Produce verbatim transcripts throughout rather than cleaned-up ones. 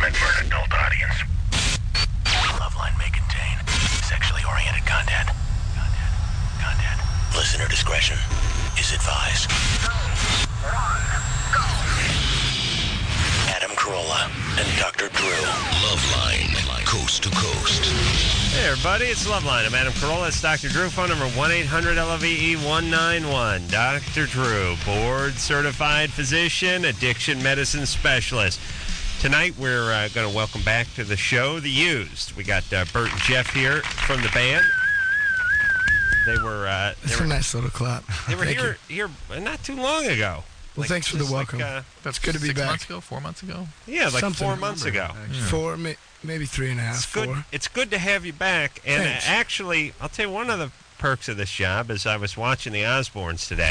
meant for an adult audience. Loveline may contain sexually oriented content. Content. Content. Listener discretion is advised. Adam Carolla and Doctor Drew. Loveline, coast to coast. Hey everybody, it's Loveline. I'm Adam Carolla. It's Doctor Drew. Phone number one eight hundred L V E one nine one. Doctor Drew, board-certified physician, addiction medicine specialist. Tonight we're uh, going to welcome back to the show The Used. We got uh, Bert and Jeff here from the band. They were. Uh, That's they a were, nice little clap. They were Thank here you. here not too long ago. Well, like, thanks for the welcome. Like, uh, That's good to be six back. months ago, four months ago. Yeah, like Something four I months remember, ago. Yeah. Four, may, maybe three and a half. It's four. good. It's good to have you back. And uh, Thanks. actually, I'll tell you one of the perks of this job is I was watching the Osbournes today,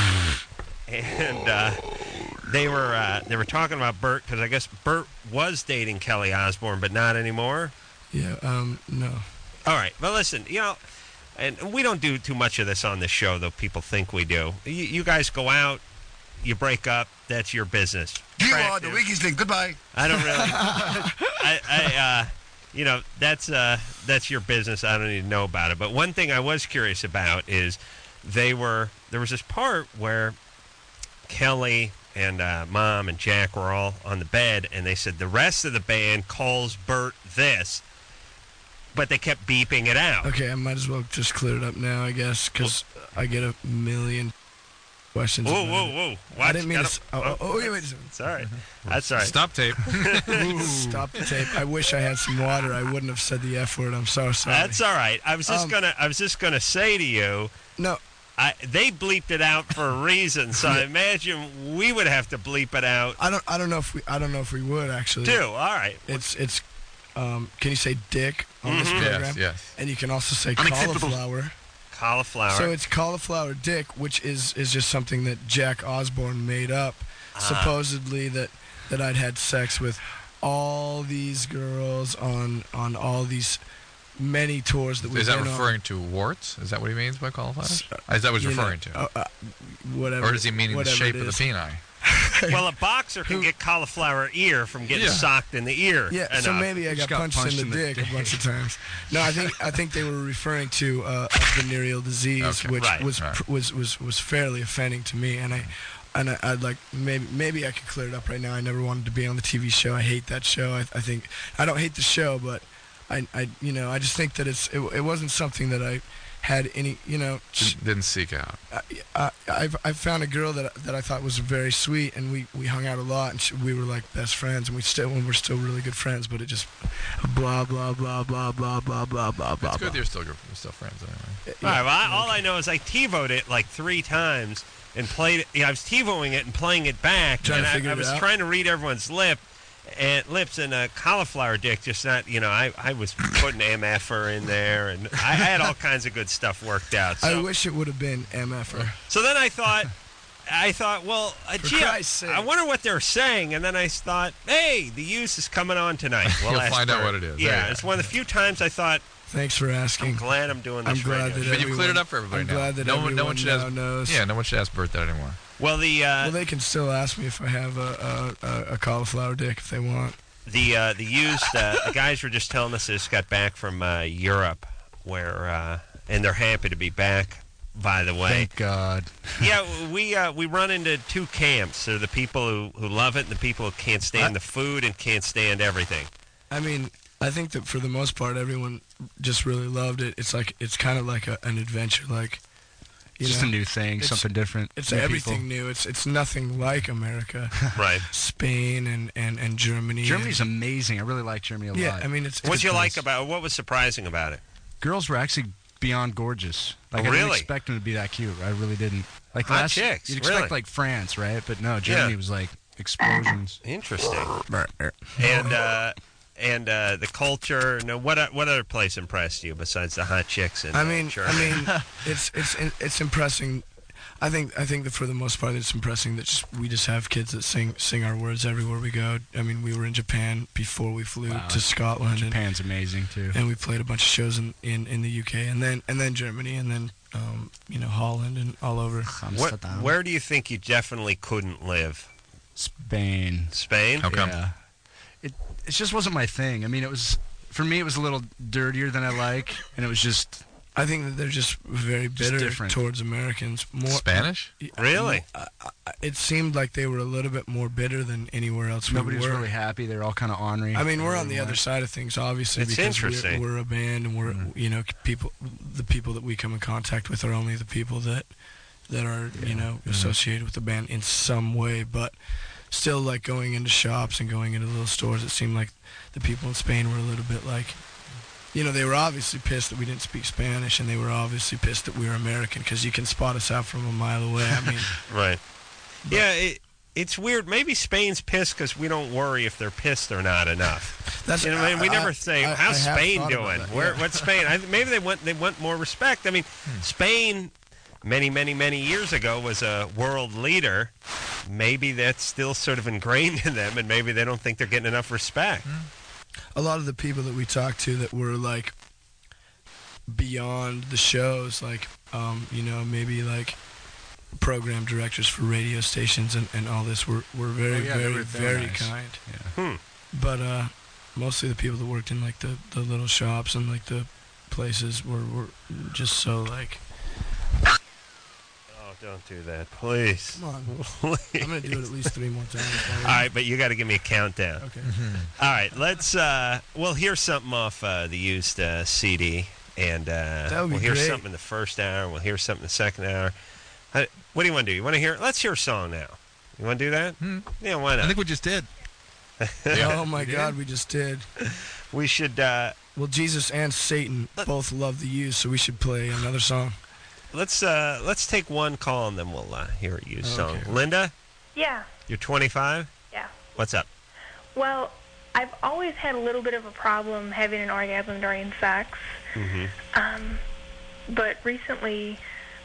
and uh, they were uh, they were talking about Bert because I guess Bert was dating Kelly Osbourne, but not anymore. Yeah. Um. No. All right. Well, listen. You know, and we don't do too much of this on this show, though people think we do. You, you guys go out, you break up. That's your business. You Practice. are the weakest link. Goodbye. I don't really. I, I uh, you know, that's uh, that's your business. I don't even know about it. But one thing I was curious about is they were there was this part where Kelly and uh, Mom and Jack were all on the bed, and they said the rest of the band calls Bert this, but they kept beeping it out. Okay, I might as well just clear it up now, I guess, because I get a million questions. Whoa, about whoa, it. whoa! I Watch, didn't mean to. gotta- s- Oh, oh, oh, wait, wait a second. It's all right. That's all right. Stop tape. Stop the tape. I wish I had some water. I wouldn't have said the F word. I'm so sorry. That's all right. I was just Um, gonna. I was just gonna say to you. No. I, they bleeped it out for a reason, so I imagine we would have to bleep it out I don't. I don't know if we. I don't know if we would actually. too. All right. It's. It's. Um. Can you say dick on this Mhm. program? Yes, yes. And you can also say Unacceptable. cauliflower. Cauliflower. So it's cauliflower dick, which is, is just something that Jack Osbourne made up, Ah. supposedly that, that I'd had sex with all these girls on on all these many tours that we've Is that been referring to warts? Is that what he means by cauliflower? S- Is that what he's on. You know, referring to? uh, uh, whatever. Or does he mean in the whatever shape it of the is. peni? well, a boxer can get cauliflower ear from getting Yeah. socked in the ear. Yeah, so enough. maybe I got, Just got punched, punched in in the the dick, dick. a bunch of times. No, I think I think they were referring to uh, a venereal disease, Okay. which Right, was right. pr- was was was fairly offending to me, and I and I, I'd like maybe maybe I could clear it up right now. I never wanted to be on the T V show. I hate that show. I, I think I don't hate the show, but I, I you know I just think that it's it, it wasn't something that I had any you know. Didn't, didn't seek out. I, I, I've I found a girl that that I thought was very sweet, and we, we hung out a lot, and she, we were like best friends, and we still and we're still really good friends. But it just blah blah blah blah blah blah blah blah blah. It's good blah. that you're still, you're still friends anyway. All right. Well, I, all I know is I TiVoed it like three times and played it. Yeah, I was TiVoing it and playing it back, Trying and to I, figure I it was out? trying to read everyone's lip. And lips and a cauliflower dick, just not, you know, I, I was putting M F er in there, and I had all kinds of good stuff worked out. So, I wish it would have been M F er. so then I thought, I thought, well, uh, For gee, Christ's sake. I wonder what they're saying. And then I thought, hey, The Use is coming on tonight. Well, You'll ask find out Bert. what it is. Yeah, There you it's go. one of the few times I thought, Thanks for I'm asking. glad I'm doing I'm this glad radio that show. But you've cleared it everyone- up for everybody I'm now. glad that no one, no one everyone should now ask. knows. Yeah, no one should ask Bert that anymore. Well, the uh, Well, they can still ask me if I have a a, a, a cauliflower dick if they want. the uh, the used uh, the guys were just telling us they just got back from uh, Europe, where uh, and they're happy to be back. By the way, Thank God. yeah, we uh, we run into two camps. There are the people who, who love it and the people who can't stand I- the food and can't stand everything. I mean, I think that for the most part, everyone just really loved it. It's like it's kind of like a, an adventure, like you Just know, a new thing, it's- something different. It's new everything people. new. It's it's nothing like America, Right. Spain and, and, and Germany. Germany's and, amazing. I really like Germany a yeah. lot. I mean, it's. What'd it's you like nice. about? What was surprising about it? Girls were actually beyond gorgeous. Like Oh, I really? didn't expect them to be that cute. I really didn't. Like Hot last, chicks, you'd expect really? like France, right? But no, Germany Yeah. was like explosions. Interesting. And uh, and uh, the culture. No, what o- what other place impressed you besides the hot chicks? In, I uh, mean, Germany? I mean, it's it's it's impressing. I think I think that for the most part, it's impressing that just, we just have kids that sing sing our words everywhere we go. I mean, we were in Japan before we flew Wow. to Scotland, and, Japan's amazing too. and we played a bunch of shows in, in, in the U K, and then and then Germany, and then um, you know Holland, and all over. What, Amsterdam. where do you think you definitely couldn't live? Spain. Spain. How come? Yeah. it it just wasn't my thing. I mean, it was for me. It was a little dirtier than I like, and it was just I think that they're just very Just bitter different. towards Americans. More Spanish? Really? I, I, it seemed like they were a little bit more bitter than anywhere else. nobody we was were. really happy. They were all kind of ornery. I mean, we're on the Everyone other went. side of things, obviously, It's because interesting. We're, we're a band, and we're you know people. The people that we come in contact with are only the people that that are you know associated with the band in some way. But still, like going into shops and going into little stores, it seemed like the people in Spain were a little bit like. You know, they were obviously pissed that we didn't speak Spanish, and they were obviously pissed that we were American, because you can spot us out from a mile away. I mean, Right. Yeah, it, it's weird. Maybe Spain's pissed because we don't worry if they're pissed or not enough. that's You know, I mean, we I- never I- say, I- "How's I have Spain thought about doing? that, Where, yeah. what's Spain?" I, maybe they want they want more respect. I mean, Spain, many, many, many years ago, was a world leader. Maybe that's still sort of ingrained in them, and maybe they don't think they're getting enough respect. A lot of the people that we talked to that were like beyond the shows, like um, you know, maybe like program directors for radio stations and, and all this were, were very, Oh, yeah, they very, were very very nice. kind. Yeah. Hmm. But uh, mostly the people that worked in like the, the little shops and like the places were, were just so like, Oh, don't do that, please. come on, Please. I'm gonna do it at least three more times. All right, but you got to give me a countdown. Okay. All right, let's. Uh, we'll hear something off uh, the used uh, C D, and uh, That would be we'll hear great. something in the first hour. We'll hear something in the second hour. Uh, what do you want to do? You want to hear? Let's hear a song now. You want to do that? Hmm. Yeah, why not? I think we just did. Oh my We did? God, we just did. we should. Uh, Well, Jesus and Satan both love the used, so we should play another song. let's uh, let's take one call and then we'll uh, hear a used song. Okay. Linda, Yeah, you're twenty-five. yeah. What's up? Well, I've always had a little bit of a problem having an orgasm during sex. Mm-hmm. Um, but recently,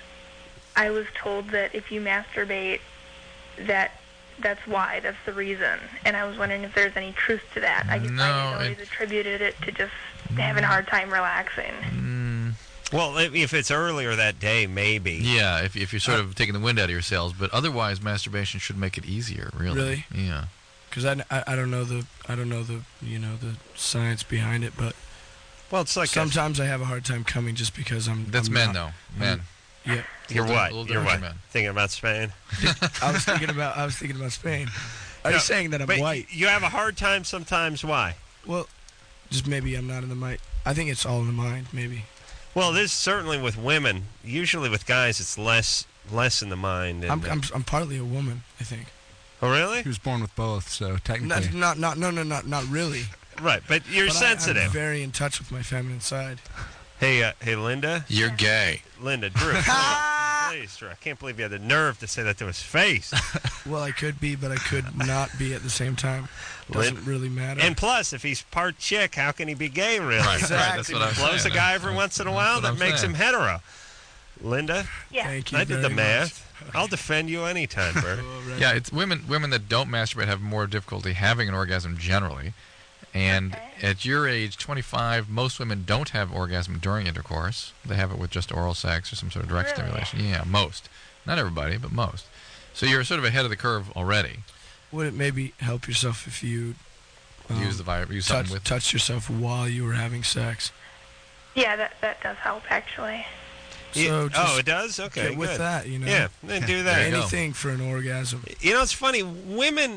I was told that if you masturbate, that that's why, that's the reason. And I was wondering if there's any truth to that. I guess No, I had always it- attributed it to just having a hard time relaxing. Mm, Well, if if it's earlier that day, maybe. yeah, if, if you're sort of taking the wind out of your sails, but otherwise, masturbation should make it easier. Really. Really? Yeah. Because I, I, I don't know the I don't know the you know the science behind it, but Well, it's like a- sometimes I have a hard time coming just because I'm. That's I'm men, not- though. Men. Yeah, you're a little what? different- a little You're different what? for men. Thinking about Spain? I was thinking about I was thinking about Spain. I No, was saying that I'm but white. you have a hard time sometimes. Why? Well, just maybe I'm not in the mind. I think it's all in the mind. Maybe. Well, this certainly with women. Usually with guys, it's less less in the mind. And, I'm uh, I'm I'm partly a woman. I think. oh, really? He was born with both, so technically. Not not not no no not not really. Right, but you're But I- sensitive. I'm very in touch with my feminine side. hey, uh, hey, Linda. You're gay. Linda, Drew. please, please, Drew. I can't believe you had the nerve to say that to his face. Well, I could be, but I could not be at the same time. Doesn't Lin- really matter. And plus, if he's part chick, how can he be gay? Really? Right, right. Exactly. That's what I'm Blows saying. a guy every once in a while. That's what That I'm makes saying. him hetero. Linda, Yeah. Thank you I did very the much. math. I'll defend you anytime, Bert. Oh, right. Yeah, it's women. Women that don't masturbate have more difficulty having an orgasm generally, and Okay. at your age, twenty-five, most women don't have orgasm during intercourse. They have it with just oral sex or some sort of direct Really? stimulation. Yeah, most. Not everybody, but most. So you're sort of ahead of the curve already. Would it maybe help yourself if you um, use the vi- use touch, something with. touch yourself while you were having sex? Yeah, that, that does help, actually. You- So oh, just it does? Okay, get with good. that, you know. Yeah, then do There that. you go. Anything for an orgasm. You know, it's funny. Women,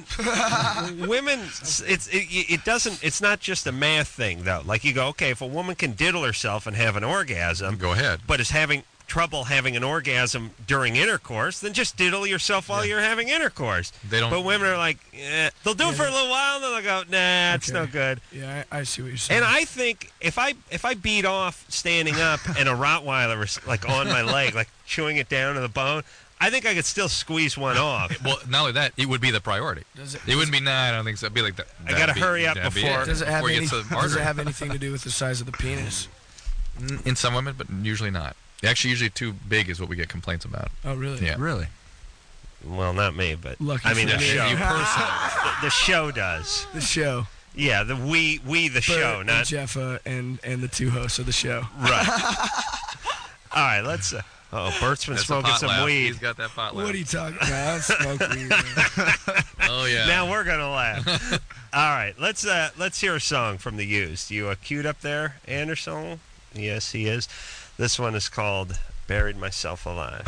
women, it's it, it doesn't. It's not just a math thing, though. Like you go, okay, if a woman can diddle herself and have an orgasm, Go ahead. but is having trouble having an orgasm during intercourse, then just diddle yourself while you're having intercourse. They don't. But women are like, eh. They'll do it for a little while, and then they'll go, nah, it's Okay. no good. Yeah, I, I see what you're saying. And I think if I if I beat off standing up and a Rottweiler was like on my leg, like chewing it down to the bone, I think I could still squeeze one off. Well, not only that, it would be the priority. does it, It wouldn't be. Nah, I don't think so. It'd be like that. I gotta hurry up before- does it have before it any, gets to the does it artery. have anything to do with the size of the penis? In some women, but usually not. Actually, usually too big is what we get complaints about. Oh, really? Yeah. Really? Well, not me, but Lucky I mean for the me. show. You personally. the, the show does. The show. Yeah, the we we the Bert show, and not Jeffa and and the two hosts of the show. right. All right, let's. Uh, oh, Bert's been That's a smoking pot some laugh. weed. He's got that pot laugh. What are you talking about? I don't smoke weed. Man. Oh yeah. Now we're gonna laugh. All right, let's uh, let's hear a song from the Used. You uh, queued up there, Anderson? Yes, he is. This one is called "Buried Myself Alive."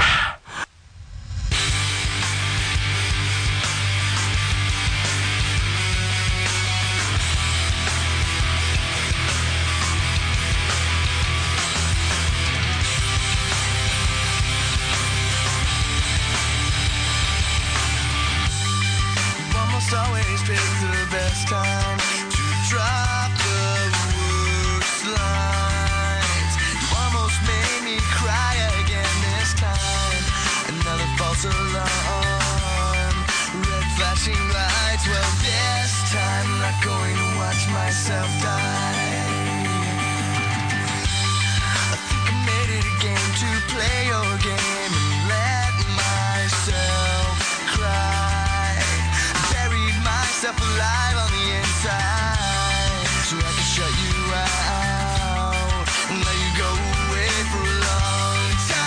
Almost always pick the best time to drop the worst lines. You almost made me cry again this time. Another false alarm. Red flashing lights. Well, this time I'm not going to watch myself die. I think I made it a game to play your game and let myself cry. Buried myself alive on the inside so I can shut you out and let you go away for a long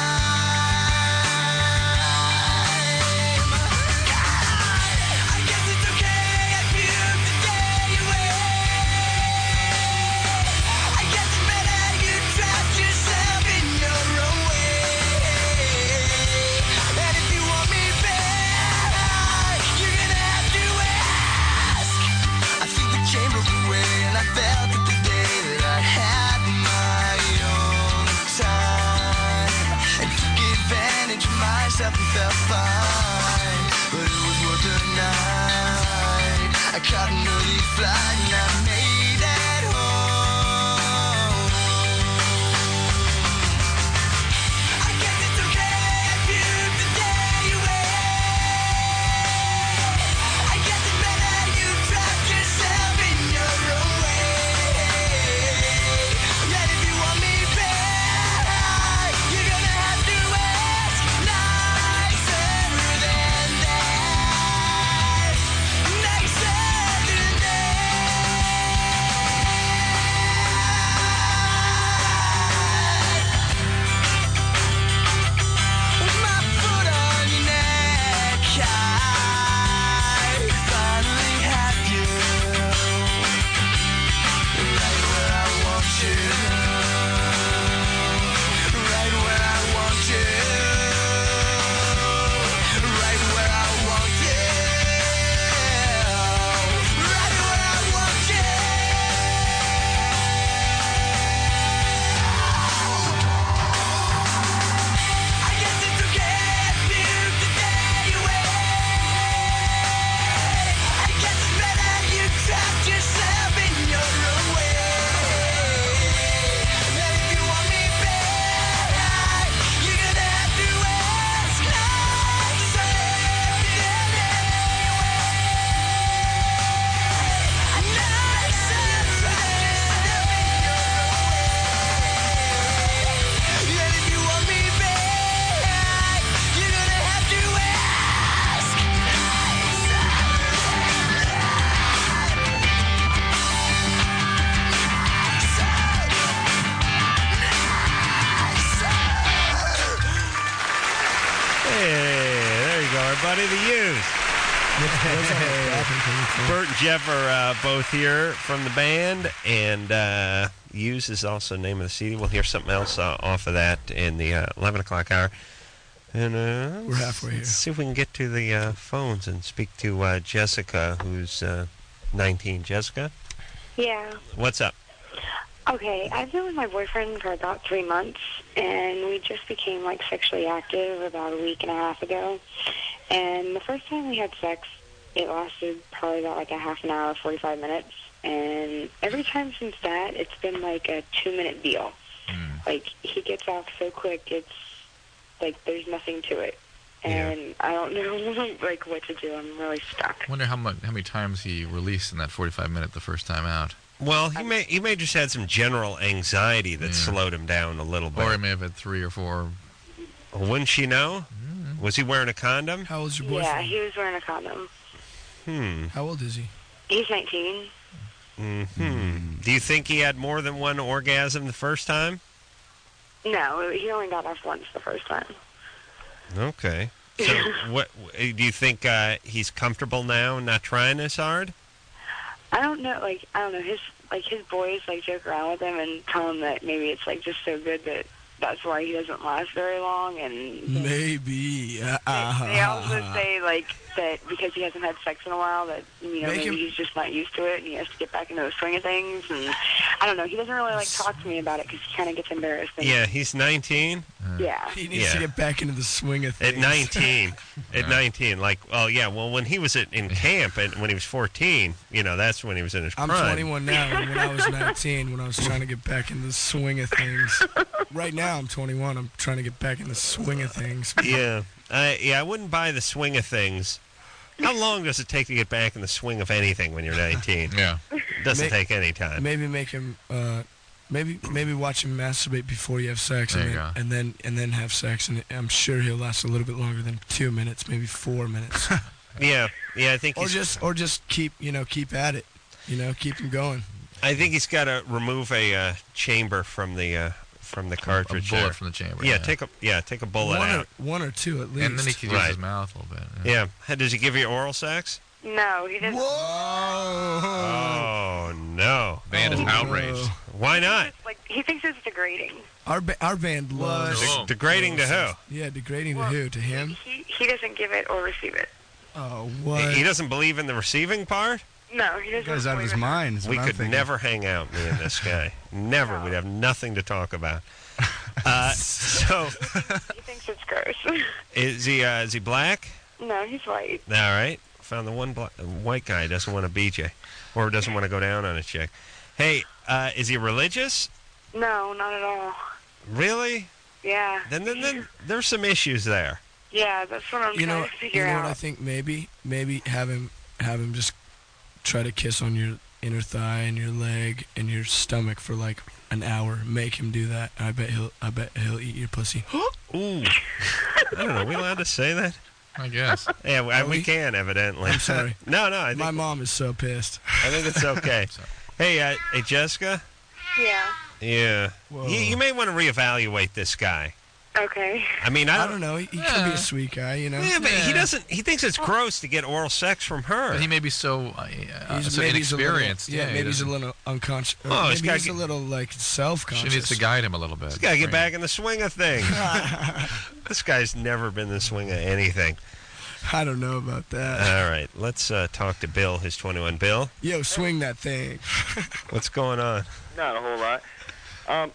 time. I guess it's okay if you stay away. I guess it's better you trapped yourself in your own way. And if you want me back, you're gonna have to ask. I think the chain broke away and I felt it the day that I had my own time and took advantage of myself and felt fine. But it was worth the night. I caught an early flight and I made it home. I guess it's okay if you stay away. I guess it's better you trapped yourself in your own way. And if you want me back, you're gonna have to ask nicer than that. Nicer than that. With my foot on your neck, I finally have you right where I want you. Right where I want you. Right where I want you. Right where I want you. I guess it's okay if you stay away. I guess it's better you trapped yourself in your own way. And if you want me back, you're gonna have to ask nicer than nicer than and if you want me back, you're gonna have to ask Hey, there you go, everybody. The Used. Bert and Jeff are uh, both here from the band, and uh, Used is also the name of the C D. We'll hear something else uh, off of that in the uh, eleven o'clock hour. And uh, We're halfway here. Let's see if we can get to the uh, phones and speak to uh, Jessica, who's uh, nineteen. Jessica, Yeah. what's up? Okay, I've been with my boyfriend for about three months, and we just became, like, sexually active about a week and a half ago. And the first time we had sex, it lasted probably about, like, a half an hour, forty-five minutes. And every time since that, it's been, like, a two-minute deal. Mm. Like, he gets off so quick, it's, like, there's nothing to it. And I don't know, like, what to do. I'm really stuck. Wonder how much, how many times he released in that forty-five minute the first time out. Well, he may he may just had some general anxiety that Yeah. slowed him down a little bit. Or he may have had three or four. Well, wouldn't she know? Was he wearing a condom? How old's your Yeah, boyfriend? he was wearing a condom. Hmm. How old is he? He's nineteen. Hmm. Do you think he had more than one orgasm the first time? No, he only got off once the first time. Okay. So, what do you think? Uh, he's comfortable now, not trying as hard? I don't know, like, I don't know, his, like, his boys, like, joke around with him and tell him that maybe it's, like, just so good that that's why he doesn't last very long, and Maybe. Uh, they, they also say, like, that because he hasn't had sex in a while, that, you know, Make maybe him- he's just not used to it, and he has to get back into the swing of things, and I don't know, he doesn't really, like, talk to me about it because he kind of gets embarrassed. And, Yeah, he's nineteen. Yeah. He needs Yeah. to get back into the swing of things. At nineteen. At nineteen. Like, well, yeah, well, when he was at, in camp and when he was fourteen, you know, that's when he was in his I'm prime. twenty-one now, and when I was nineteen, when I was trying to get back into the swing of things. Right now, I'm twenty-one. I'm trying to get back in the swing of things. Yeah. I, yeah, I wouldn't buy the swing of things. How long does it take to get back in the swing of anything when you're nineteen? Yeah. Doesn't Ma- take any time. Maybe make him, uh, maybe maybe watch him masturbate before you have sex, There and you then, go. and then and then have sex, and I'm sure he'll last a little bit longer than two minutes, maybe four minutes, Yeah. Yeah, I think or he's, just or just keep you know keep at it, you know keep him going. I think he's got to remove a uh, chamber from the uh, from the A cartridge. bullet there. from the chamber. Yeah, take a yeah, take a bullet one out. or one or two at least. And then he can use Right. his mouth a little bit. Yeah. Hey, does he give you oral sex? No, he doesn't. Oh no. Band is Oh, outraged. no. Why not? Like, he thinks it's degrading. Our ba- our band loves. Oh. Degrading to who? Yeah, degrading Well, to who? To him? He, he doesn't give it or receive it. Oh, He- what? He doesn't believe in the receiving part? No, he doesn't. That guy's out of believe his it. mind. is We what I'm could thinking. never hang out, me and this guy. Never. We'd have nothing to talk about. Uh, so, He thinks it's gross. is he uh, is he black? No, he's white. All right. Found the one black, white guy who doesn't want to beat you or doesn't want to go down on a chick. Hey, uh, is he religious? No, not at all. Really? Yeah. Then, then, then there's some issues there. Yeah, that's what I'm You know, trying to figure you know out. what I think? Maybe, maybe have him, have him just try to kiss on your inner thigh and your leg and your stomach for like an hour. Make him do that. I bet he'll, I bet he'll eat your pussy. Ooh. I don't know. Are we allowed to say that? I guess. Yeah, we, Are we we? can, evidently. I'm sorry. no, no. I think, My mom is so pissed. I think it's okay. Hey, uh, hey, Jessica? Yeah. Yeah. Whoa. You, you may want to reevaluate this guy. Okay. I mean, I I don't, don't know. He, he could be Yeah. a sweet guy, you know. Yeah, but he Yeah. doesn't. He thinks it's gross to get oral sex from her. But he may be so, uh, uh, so maybe he's a little- inexperienced. yeah, he maybe he's a doesn't- little unconscious. Oh, maybe he's gotta he's get- a little like self-conscious. She needs to guide him a little bit. He's got to get Right. back in the swing of things. This guy's never been in the swing of anything. I don't know about that. All right, let's uh, talk to Bill. Who's twenty-one. Bill, Yo, swing that thing. what's going on? Not a whole lot. Um,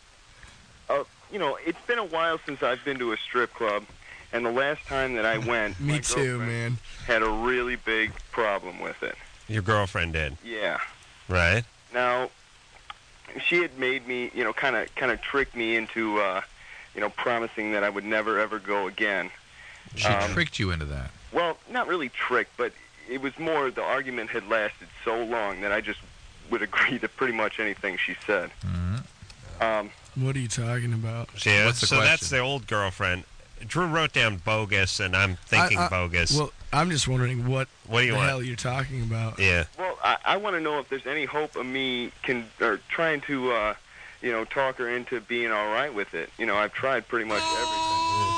uh, you know, it's been a while since I've been to a strip club, and the last time that I went, Me my too, girlfriend man. had a really big problem with it. Your girlfriend did, Yeah. right? Now, she had made me, you know, kind of, kind of tricked me into, uh, you know, promising that I would never ever go again. She Um, tricked you into that. Well, not really tricked, but it was more the argument had lasted so long that I just would agree to pretty much anything she said. Mhm. Um, What are you talking about? Yeah. What's the so that's question? the old girlfriend. Drew wrote down bogus, and I'm thinking I- I- bogus. Well, I'm just wondering what what do you the want? hell you're talking about. Yeah. Well, I, I want to know if there's any hope of me can or trying to, uh, you know, talk her into being all right with it. You know, I've tried pretty much everything.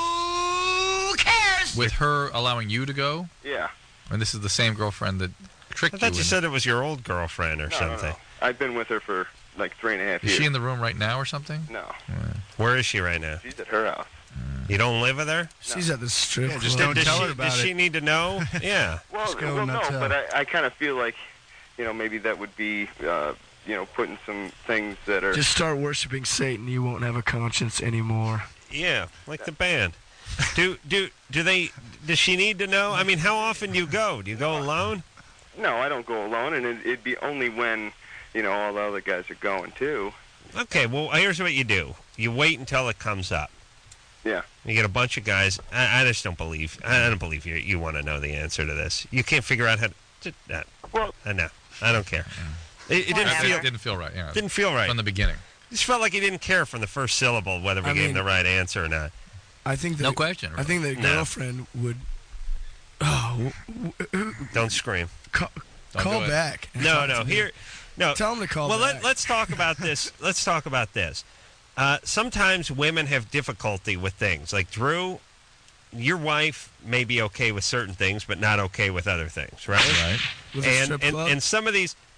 With her allowing you to go, Yeah. and this is the same girlfriend that tricked I thought you into- said it was your old girlfriend or No, no, something. no. I've been with her for like three and a half Is years. she in the room right now or something? No, Where is she right now? she's at her house. You don't live with her? She's at the strip Yeah, just club. don't does tell she, her about does it. she need to know? Yeah. Well, Just go well, not no, tell. but I, I kind of feel like, you know, maybe that would be, uh, you know, putting some things that are. Just start worshiping Satan. You won't have a conscience anymore. Yeah, like the band. Do do do they? Does she need to know? I mean, how often do you go? Do you go alone? No, I don't go alone, and it, it'd be only when, you know, all the other guys are going too. Okay. Well, here's what you do. You wait until it comes up. Yeah. You get a bunch of guys. I, I just don't believe. I don't believe you. You want to know the answer to this. You can't figure out how to. Just, uh, Well, uh, no, I don't care. It, it didn't It feel. didn't feel right. Yeah. Didn't feel right. From the beginning. Just felt like he didn't care from the first syllable whether we I gave him mean- the right answer or not. I think that. No question. I think the No. girlfriend would. Oh, w- w- Don't scream. call, Don't call do it. back. and No, talk no. to me. Here, no. Tell him to call Well, back. let, let's talk about this. Let's talk about this. Uh, sometimes women have difficulty with things. Like Drew, your wife may be okay with certain things, but not okay with other things, right? Right. With a and strip and, club? and some of these,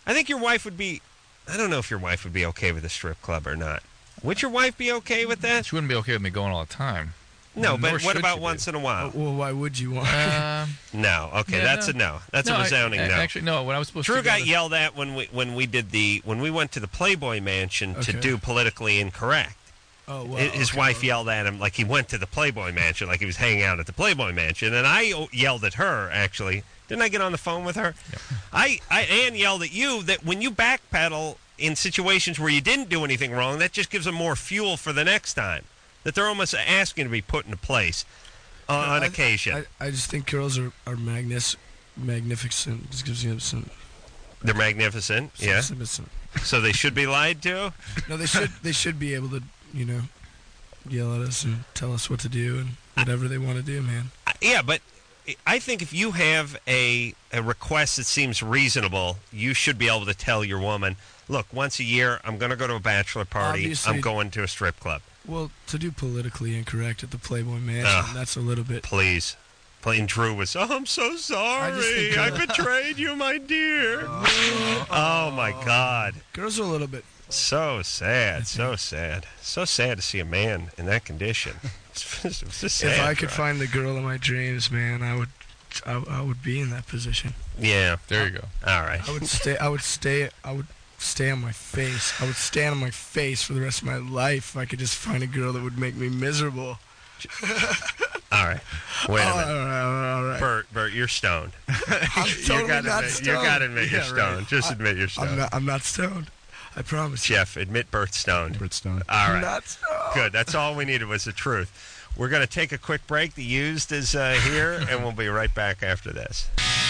I think your wife would be. I don't know if your wife would be okay with a strip club or not. Would your wife be okay with that? She wouldn't be okay with me going all the time. No, Nor but what should about she be. once in a while? Well, why would you want? Uh, No. Okay, Yeah, that's no. a no. That's no, a I- resounding I- no. Actually, no. When I was supposed Drew to go got to- yelled at when we when we did the when we went to the Playboy Mansion to Okay. do politically incorrect. Oh, well, His his okay, wife well. yelled at him like he went to the Playboy Mansion, like he was hanging out at the Playboy Mansion, and I o- yelled at her. Actually, didn't I get on the phone with her? I, I Ann yelled at you that when you backpedal in situations where you didn't do anything wrong, that just gives them more fuel for the next time. That they're almost asking to be put into place uh, on I- occasion. I, I just think girls are are magnis, magnificent. Just gives you some. They're magnificent, some- yeah. some- some- So they should be lied to. No, they should they should be able to, you know, yell at us and tell us what to do and whatever they want to do, man. I- Yeah, but I think if you have a a request that seems reasonable, you should be able to tell your woman, look, once a year, I'm going to go to a bachelor party. Obviously- I'm going to a strip club. Well, to do politically incorrect at the Playboy Mansion, Ugh. that's a little bit. Please. And Drew was, oh, I'm so sorry. think, I, uh, betrayed you, my deer. Oh, my God. Girls are a little bit. So sad. So sad. So sad to see a man in that condition. It's just, it's just sad, If I could Drew. find the girl of my dreams, man, I would, I, I would be in that position. Yeah. There you go. All right. I would stay. I would stay. I would stay on my face. I would stand on my face for the rest of my life if I could just find a girl that would make me miserable. All right. Wait a All minute. right, all right, all right. Bert, Bert, you're stoned. I'm you totally gotta not admit, stoned. You got to admit you're Yeah, stoned. right. Just I- admit you're stoned. I'm not. I'm not stoned. I promise. you. Jeff, admit Bert's stoned. Bert's stoned. All I'm right. not stoned. Good. That's all we needed was the truth. We're going to take a quick break. The Used is uh, here, and we'll be right back after this.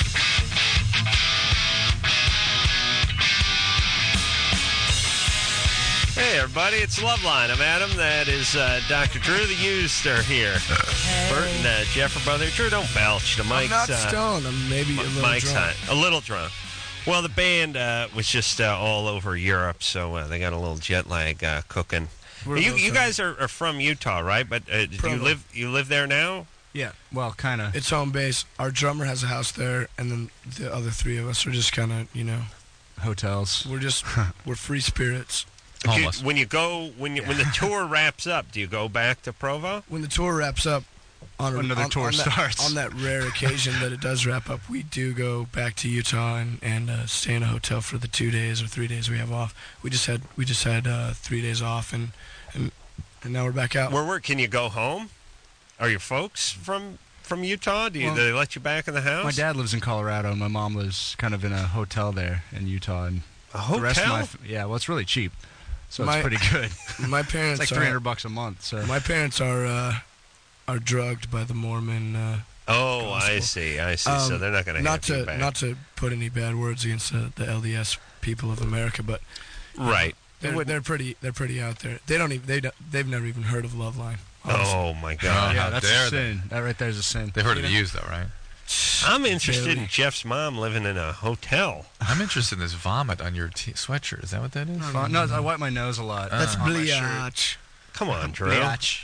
Hey, everybody. It's Loveline. I'm Adam. That is uh, Doctor Drew. The Used are here. Bert and uh, Jeff are both here. Drew, don't belch. The I'm mic's, not uh, stoned. I'm maybe a little Mike's drunk. hot. A little drunk. Well, the band uh, was just uh, all over Europe, so uh, they got a little jet lag uh, cooking. We're You, both you from- guys are, are from Utah, right? But uh, you Provo. live you live there now? Yeah, well, kind of. It's home base. Our drummer has a house there, and then the other three of us are just kind of, you know, Hotels. we're just we're free spirits. Do you- Almost. when you go when you, when the tour wraps up, do you go back to Provo? When the tour wraps up, on a, Another on, tour on that, starts. On that rare occasion that it does wrap up, we do go back to Utah and, and uh, stay in a hotel for the two days or three days we have off. We just had we just had uh, three days off, and and and now we're back out. Where where can you go home? Are your folks from from Utah? Do you Well, do they let you back in the house? My dad lives in Colorado, and my mom lives kind of in a hotel there in Utah. And a the rest of my hotel? f- yeah, well, it's really cheap, so My- it's pretty good. My parents It's like are three hundred bucks a month. So my parents are uh, are drugged by the Mormon. Uh, Oh, I gospel. see. I see. so Um, they're not going to not have you to back. not to put any bad words against the, the L D S people of America, but right. they're, they're pretty they're pretty out there. They don't even they don't, they've never even heard of Loveline. honestly. Oh my God. yeah, how that's dare a they. sin. That right there is a sin. They've heard You of the know? Used, though, right? I'm interested in Barely. Jeff's mom living in a hotel. I'm interested in this vomit on your t- sweatshirt. Is that what that is? Fun- No, I wipe my nose a lot. That's Uh, on my shirt. Bliatch. Come on, Drew. Biatch.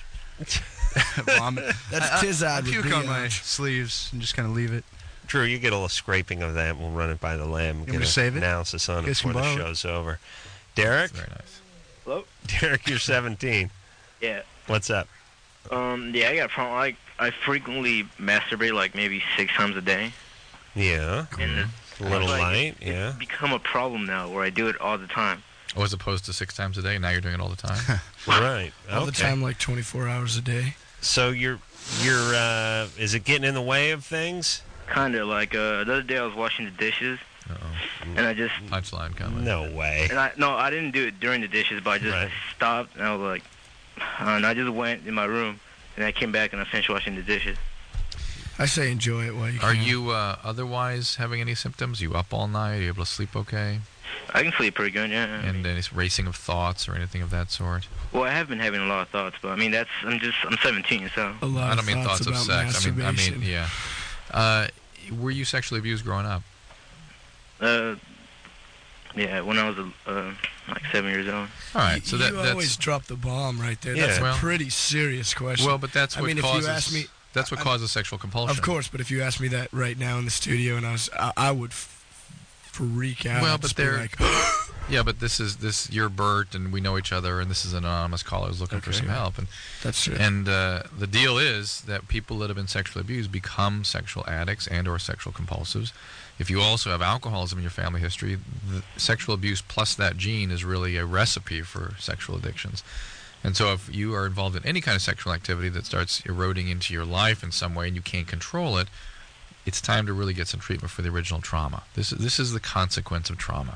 Vomit. That's I- I- Tizad I with puke on my Biatch. sleeves and just kind of leave it. Drew, you get a little scraping of that. We'll run it by the lab. want Get me to a save it? analysis on it Guess you before the can borrow it. show's over. Derek? Very nice. Hello? Derek, you're seventeen. Yeah. What's up? Um. Yeah, I got a problem. Like, I frequently masturbate like maybe six times a day, Yeah. and it's A little like, light, yeah. become a problem now where I do it all the time. Oh, as opposed to six times a day, now you're doing it all the time? Right. All the Okay. time, like twenty-four hours a day. So you're, you're, uh, is it getting in the way of things? Kind of like uh, the other day I was washing the dishes, Uh-oh. and I just Punchline coming. No way. and I no, I didn't do it during the dishes, but I just Right. stopped and I was like, and I just went in my room, and I came back and I finished washing the dishes. I say enjoy it while you Are can. you uh, otherwise having any symptoms? You up all night? Are you able to sleep okay? I can sleep pretty good, yeah. I And mean, any racing of thoughts or anything of that sort? well, I have been having a lot of thoughts, but I mean that's I'm just I'm seventeen, so a lot I of don't mean thoughts, of about sex. I mean, I masturbation. mean, yeah. Uh, were you sexually abused growing up? uh, yeah. When I was uh, like seven years old. All right, so you that that's always drop the bomb right there. Yeah. That's Well- a pretty serious question. well, but that's I what mean, if causes. you ask me, that's what I- causes sexual compulsion. of course. But if you asked me that right now in the studio, and I was, I, I would f- freak out. Well, I'd but just be they're like, yeah, but this is this. You're Bert, and we know each other, and this is an anonymous caller who's looking for Okay. some help. And that's true. and uh, the deal is that people that have been sexually abused become sexual addicts and or sexual compulsives. If you also have alcoholism in your family history, the sexual abuse plus that gene is really a recipe for sexual addictions. And so if you are involved in any kind of sexual activity that starts eroding into your life in some way and you can't control it, it's time to really get some treatment for the original trauma. This is this is the consequence of trauma.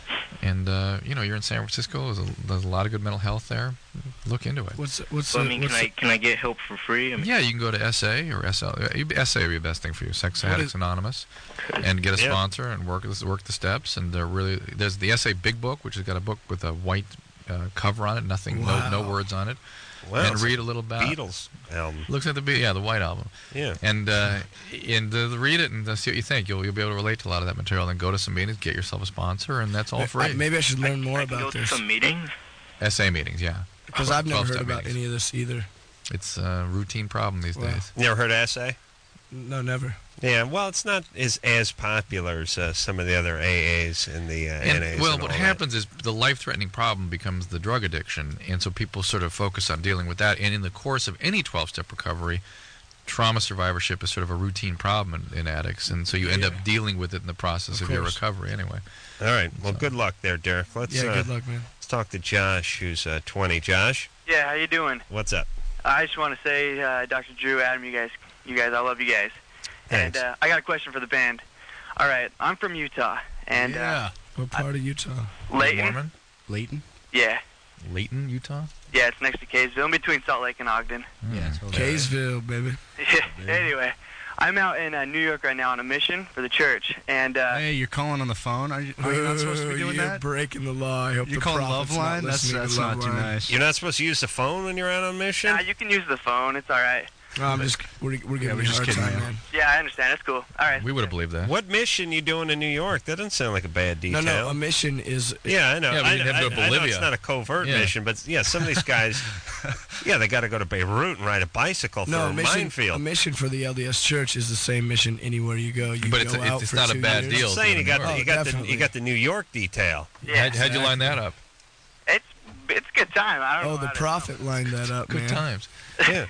And uh, you know, you're in San Francisco. There's a, there's a lot of good mental health there. Look into it. What's what's So, I the- mean, what's can I the- can I get help for free? I mean, Yeah, you can go to S A or S L. S A would be the best thing for you. Sex What Addicts is- Anonymous, and get a Yeah. sponsor and work this- work the steps. And they're really there's the S A Big Book, which has got a book with a white uh, cover on it, nothing, Wow. no no words on it, Wow, and it's read a a little about. Beatles album. Looks like the Be- yeah the White Album. Yeah. And uh, and uh, read it and uh, see what you think. You'll you'll be able to relate to a lot of that material. Then go to some meetings, get yourself a sponsor, and that's all I- free. maybe I should learn more I can go about to this some meetings. S A meetings, yeah. because I've never heard twelve-step about meetings. any of this either. It's a routine problem these Wow. days. You ever heard of S A? No, never. Yeah, well, it's not as as popular as uh, some of the other A As and the uh, And, N As. well, and what all happens is the life-threatening problem becomes the drug addiction, and so people sort of focus on dealing with that. And in the course of any twelve-step recovery, trauma survivorship is sort of a routine problem in, in addicts, and so you end Yeah. up dealing with it in the process Of of, your course. recovery anyway. That. All right. Well, good luck there, Derek. Let's Yeah, uh, good luck, man. let's talk to Josh, who's uh, twenty. Josh, Yeah, how you doing? what's up? I just want to say, uh, Doctor Drew, Adam, you guys, you guys, I love you guys. Thanks. And uh, I got a question for the band. All right, I'm from Utah, and yeah. What part of Utah? uh, Layton. Mormon? Layton? Yeah, Layton, Utah? yeah, it's next to Kaysville, in between Salt Lake and Ogden. Yeah, Hmm. totally. Kaysville, baby. Anyway, I'm out in uh, New York right now on a mission for the church, and uh, Hey, you're calling on the phone? Are you, are you not supposed to be doing You're that? breaking the law. I hope You're the calling prophet's not Loveline? That's, listening to that's not too Loveline. nice. You're not supposed to use the phone when you're out on mission? nah, you can use the phone. It's all right. No, I'm just we're, we're Yeah, giving we're you a just hard kidding, time, man. man. Yeah, I understand. It's cool. All right. We would have believed that. What mission you doing in New York? That doesn't sound like a bad No, detail. no, a mission is. Yeah, I know. Yeah, but I, you'd have to I- go to I know Bolivia. it's not a covert Yeah. mission, but yeah, some of these guys, yeah, they got to go to Beirut and ride a bicycle through No, a a mission, minefield. a mission for the L D S Church is the same mission anywhere you go. You But go it's a- out it's for not a two bad years. deal. I'm saying you got the, Oh, you got the definitely. you got the New York detail. Yeah, how'd, how'd you line that up? it's it's a good time. I don't know. Oh, how the to- prophet lined that up, Good man. times. Yeah.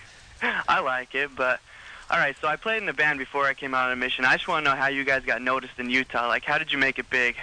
I like it, but all right. So I played in a band before I came out on a mission. I just want to know how you guys got noticed in Utah. Like, how did you make it big?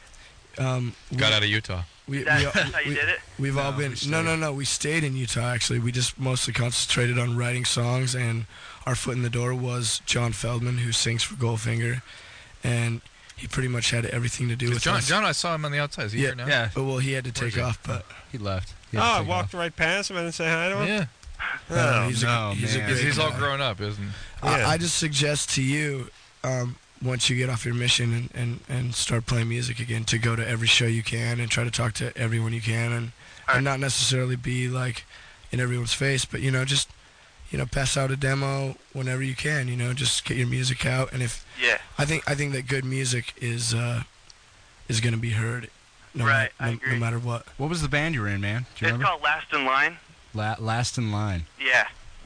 Um, we, Got out of Utah. we, we, That, that's how you we, did it. we've all No, been. we stayed. No, no, no. We stayed in Utah. Actually, we just mostly concentrated on writing songs, and our foot in the door was John Feldman, who sings for Goldfinger, and he pretty much had everything to do with John, us. John, I saw him on the outside. Is he Yeah, here now? Yeah, But well, he had to Where's take he? off. But he left. Oh, I walked right past him and didn't say hi to him. Yeah. uh, Oh, he's no, a, he's a man. great He's, he's all guy. grown up, isn't he? I, Yeah. I just suggest to you, um, once you get off your mission and, and, and start playing music again, to go to every show you can and try to talk to everyone you can, and, and not necessarily be like in everyone's face, but you know, just you know, pass out a demo whenever you can. You know, just get your music out, and if Yeah. I think I think that good music is uh, is going to be heard, no, Right, ma- I no, agree. no matter what. What was the band you were in, man? Do you It's remember? called Last in Line. La- Last in Line. Yeah.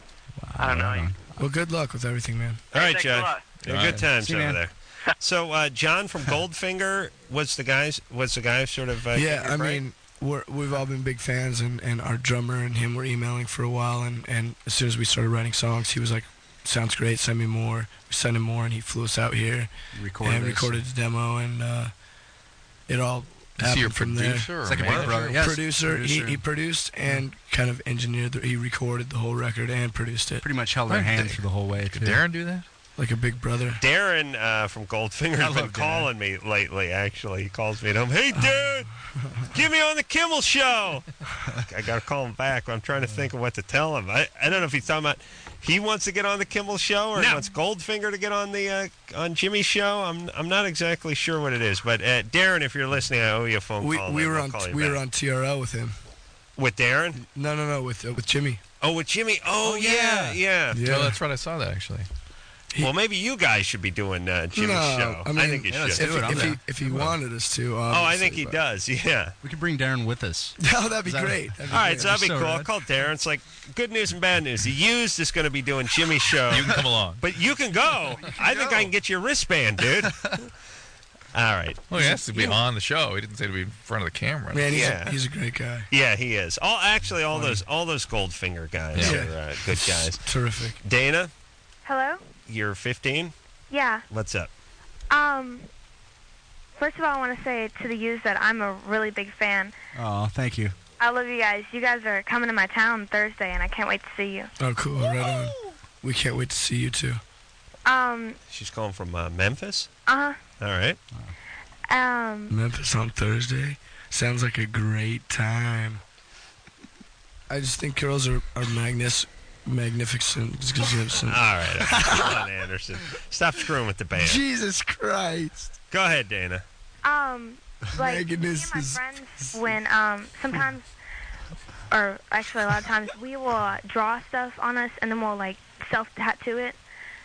I don't know. Right on. Well, good luck with everything, man. All right, Thanks a Josh. lot. Yeah, All good right. times See you, over man. there. So, uh, John from Goldfinger was the guys. Was the guy sort of? Uh, Yeah, give you a I break? mean, we're, we've all been big fans, and, and our drummer and him were emailing for a while, and, and as soon as we started writing songs, he was like, sounds great, send me more. We sent him more, and he flew us out here Recorded and this. recorded the demo, and uh, it all Is he your happened from there. producer? Or It's like a big manager? brother. Yes, producer, producer. He, he produced and kind of engineered, the, he recorded the whole record and produced it, Pretty much held their Right. hands for the whole way. Could too. Darren do that? like a big brother. Darren uh, from Goldfinger I has been love Darren. calling me lately. Actually, he calls me and I'm, hey, dude, get me on the Kimmel Show. I got to call him back. I'm trying to think of what to tell him. I, I don't know if he's talking about he wants to get on the Kimmel Show or he No. wants Goldfinger to get on the uh, on Jimmy's show. I'm I'm not exactly sure what it is. But uh, Darren, if you're listening, I owe you a phone We, call. we and were I'll on call you we back. were on T R L with him. with Darren. No, no, no, with uh, with Jimmy. Oh, with Jimmy. Oh, yeah, yeah. Yeah. Oh, that's right. I saw that actually. He- Well, maybe you guys should be doing uh, Jimmy's no, show. I, mean, think you yeah, let's should. If, do it. he- I'm if he down. if he wanted us to. Oh, I think obviously, he but- does. Yeah. We could bring Darren with us. Oh, that'd be Is that- great. That'd be All right, great. so that'd be So cool. I'll rad. call Darren. It's like good news and bad news. The used is going to be doing Jimmy's show, You can come along. but you can go. I think I can get you a wristband, dude. All right. Well, he has to be on the show. He didn't say to be in front of the camera. Man, he's, Yeah. a, he's a great guy. Yeah, he is. All actually, all those all those Goldfinger guys Yeah. are uh, good guys. Terrific. Dana, Hello? you're fifteen. Yeah. What's up? Um, first of all, I want to say to the youth that I'm a really big fan. Oh, thank you. I love you guys. You guys are coming to my town Thursday, and I can't wait to see you. Oh, cool. Right on. We can't wait to see you too. Um, She's calling from uh, Memphis. uh-huh. All right. Um, Memphis on Thursday. Sounds like a great time. I just think girls are, are magnis- magnificent. Just 'cause you have some- All right. Come on, Anderson. Stop screwing with the band. Jesus Christ. Go ahead, Dana. um, like, Megan me is- and my is- friends, when, um, sometimes, or actually a lot of times, we will uh, draw stuff on us, and then we'll, like, self-tattoo it.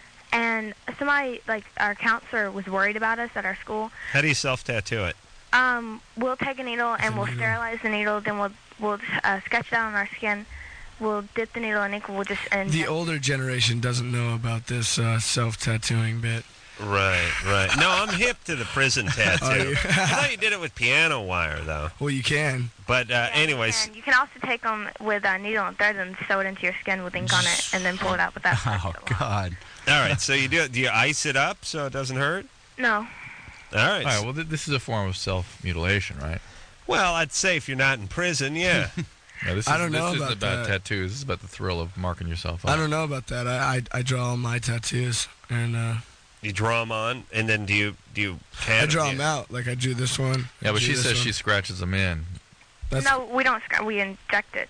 And somebody, like, our counselor was worried about us at our school. How do you self-tattoo it? Um, we'll take a needle and a we'll needle. sterilize the needle. Then we'll we'll uh, sketch it out on our skin. We'll dip the needle in ink. We'll just and The older generation doesn't know about this uh, self-tattooing bit. Right, right. No, I'm hip to the prison tattoo. Are you? I thought you did it with piano wire, though. Well, you can. But uh, anyways, And you can also take them with a needle and thread and sew it into your skin with ink on it, and then pull it out with that. Oh, God. all right. So you do do you ice it up so it doesn't hurt? No. All right. All right, well, th- this is a form of self-mutilation, right? Well, I'd say if you're not in prison, yeah. No, this is, I don't know this isn't about about that. tattoos. This is about the thrill of marking yourself up. I don't know about that. I I, I draw all my tattoos, and uh, You draw them on, and then do you do you? Tat I draw them them out. Like I drew this one. Yeah, but drew she this says one. she scratches them in. That's, No, we don't. sc- We inject it.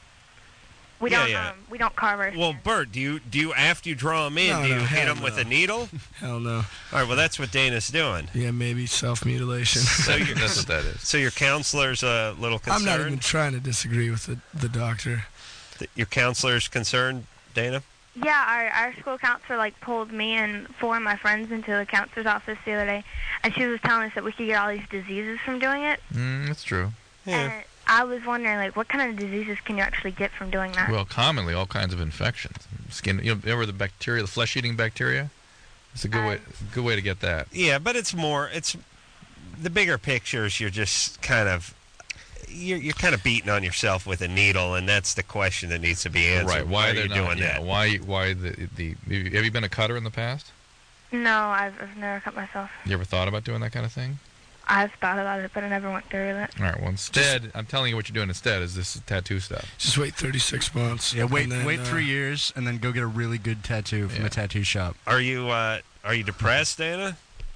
We Yeah, don't. yeah. Um, we don't carve our. Well, Bert, do you do you after you draw them in, No, do you no, hit hell them with no. a needle? Hell no. All right. Well, that's what Dana's doing. Yeah, maybe self-mutilation. So That- you're, that's what that is. so your counselor's a little I'm concerned. not even trying to disagree with the, the doctor. Th- Your counselor's concerned, Dana. Yeah, our our school counselor like pulled me and four of my friends into the counselor's office the other day, and she was telling us that we could get all these diseases from doing it. Mm, that's true. Yeah. And I was wondering, like, what kind of diseases can you actually get from doing that? Well, commonly all kinds of infections. Skin. You know, remember the bacteria, the flesh-eating bacteria? It's a good way. Good way to get that. Yeah, but it's more. It's the bigger pictures. You're just kind of. You're, you're kind of beating on yourself with a needle, and that's the question that needs to be answered. Right? Why, are they're you not, doing yeah, that? Why? Why the the? Have you been a cutter in the past? No, I've, I've never cut myself. You ever thought about doing that kind of thing? I've thought about it, but I never went through with it. All right. Well, instead, I'm telling you what you're doing instead is this tattoo stuff. Just wait thirty-six months. Yeah, wait and then, wait uh, three years and then go get a really good tattoo from Yeah. a tattoo shop. Are you uh, Are you depressed, Dana?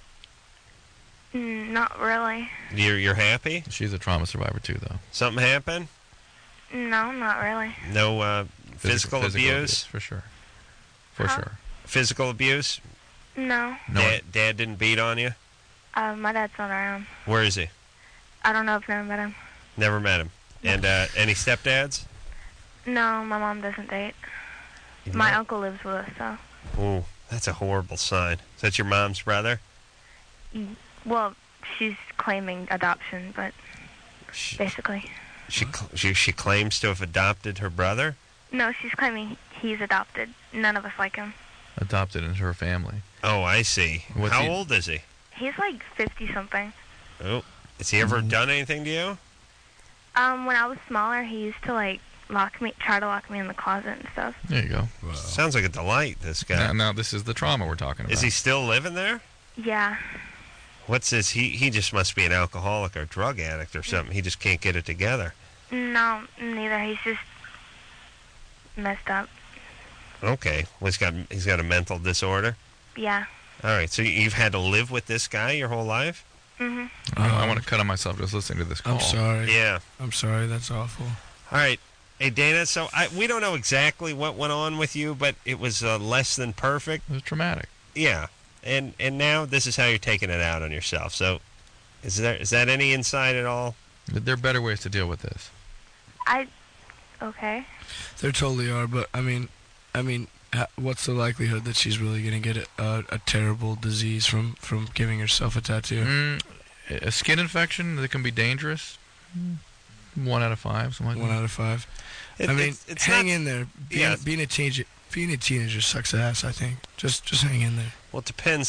Mm, not really. You're You're happy? She's a trauma survivor too, though. Something happened? No, not really. No uh, physical, abuse? for sure. For Huh? sure. Physical abuse? No. No. Dad, Dad didn't beat on you? Uh, my dad's not around. Where is he? I don't know if I've never met him. Never met him. And uh, any stepdads? No, my mom doesn't date. You My know? uncle lives with us, so. Ooh, that's a horrible sign. Is that your mom's brother? Mm, Well, she's claiming adoption, but She basically. she, cl- she she claims to have adopted her brother. No, she's claiming he's adopted. None of us like him. Adopted into her family. Oh, I see. What's How he- old is he? He's like fifty-something. Oh, has he ever done anything to you? Um, when I was smaller, he used to, like, lock me, try to lock me in the closet and stuff. There you go. Sounds like a delight. This guy. Now, now this is the trauma we're talking about. Is he still living there? Yeah. What's this? He he just must be an alcoholic or drug addict or something. He just can't get it together. No, neither. He's just messed up. Okay, well, he's got he's got a mental disorder. Yeah. All right, so you've had to live with this guy your whole life? Mhm. I, I want to cut on myself just listening to this call. I'm sorry. Yeah. I'm sorry. That's awful. All right. Hey, Dana, so I, we don't know exactly what went on with you, but it was uh, less than perfect. It was traumatic. Yeah. And and now this is how you're taking it out on yourself. So is there is that any insight at all? There are better ways to deal with this. I. Okay. There totally are, but I mean, I mean, ha- what's the likelihood that she's really gonna get a, a, a terrible disease from from giving herself a tattoo? Mm, a skin infection that can be dangerous. Mm, One out of five, something like One that. out of five. It- I mean, it's- it's hang not- in there. Being, Yeah. being a teenager, being a teenager sucks ass. I think. Just just hang in there. Well, it depends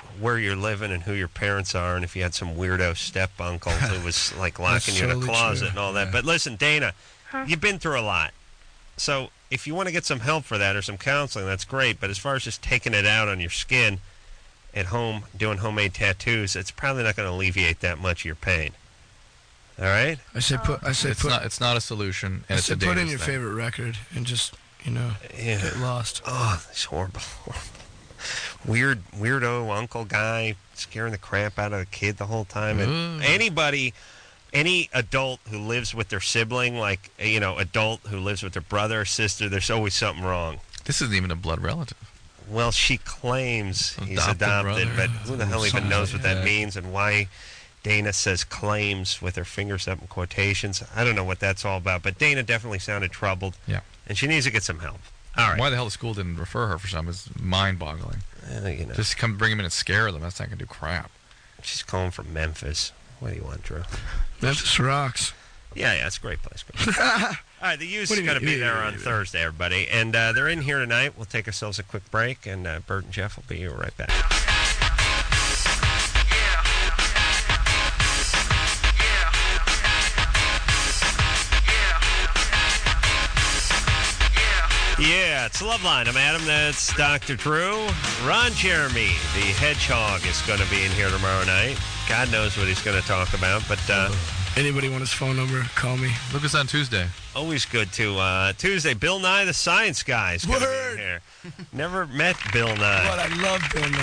where you're living and who your parents are, and if you had some weirdo step uncle who was like locking you in a totally closet true. and all that. But listen, Dana, Huh? you've been through a lot. So if you want to get some help for that or some counseling, that's great. But as far as just taking it out on your skin at home, doing homemade tattoos, it's probably not going to alleviate that much of your pain. All right? I say put. I say It's put. not. It's not a solution, I and it's say a put in dangerous your thing. favorite record and just you know Yeah. get lost. Oh, this horrible, horrible. Weird, weirdo uncle guy scaring the crap out of a kid the whole time. And Ooh. anybody, any adult who lives with their sibling, like, you know, adult who lives with their brother or sister, there's always something wrong. This isn't even a blood relative. Well, she claims he's Adopted adopted, brother. but who the hell even Something knows what like that that. means and why Dana says claims with her fingers up in quotations. I don't know what that's all about, but Dana definitely sounded troubled. Yeah. And she needs to get some help. All right. Why the hell the school didn't refer her for some is mind-boggling. Uh, you know, Just come bring them in and scare them. That's not going to do crap. she's calling from Memphis. What do you want, Drew? Memphis rocks. Yeah, yeah, it's a great place. Great place. All right, the Used What is do you going to mean? be Yeah, there yeah, on yeah. Thursday, everybody. And uh, they're in here tonight. We'll take ourselves a quick break, and uh, Bert and Jeff will be right back. Yeah, it's Loveline. I'm Adam. That's Doctor Drew. Ron Jeremy, the hedgehog, is going to be in here tomorrow night. God knows what he's going to talk about, but uh, Anybody want his phone number? Call me. Look us on Tuesday. always good to uh, Tuesday. Bill Nye, the Science Guy, is going to be in Word. here. Never met Bill Nye. What I love Bill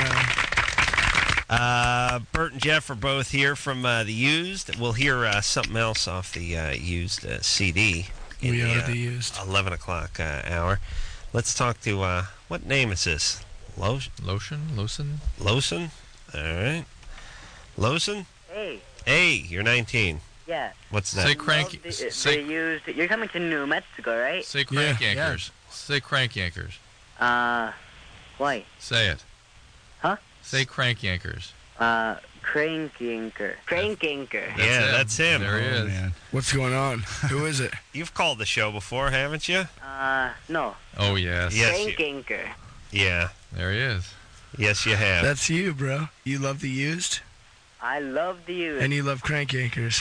now. Uh, Bert and Jeff are both here from uh, the Used. We'll hear uh, something else off the uh, Used uh, C D. in We are uh, the Used. eleven o'clock uh, hour. Let's talk to, uh, what name is this? Lo- Lotion? Lotion? Lawson? All right. Lawson? Hey, Hey, you're nineteen. yeah. What's that? Say crank. Love the, Say, the used. You're coming to New Mexico, right? say crank Yeah. yankers. Say crank yankers. Uh, why? Say it. Huh? Say crank yankers. Uh, Crank Anchor. Crank Anchor. Yeah, him. that's him. There he Oh, is. man. What's going on? Who is it? You've called the show before, haven't you? Uh, no. Oh, yes. Yes, Crank you- Anchor. Yeah. There he is. Yes, you have. That's you, bro. You love the Used, I love the used. and you love crank anchors.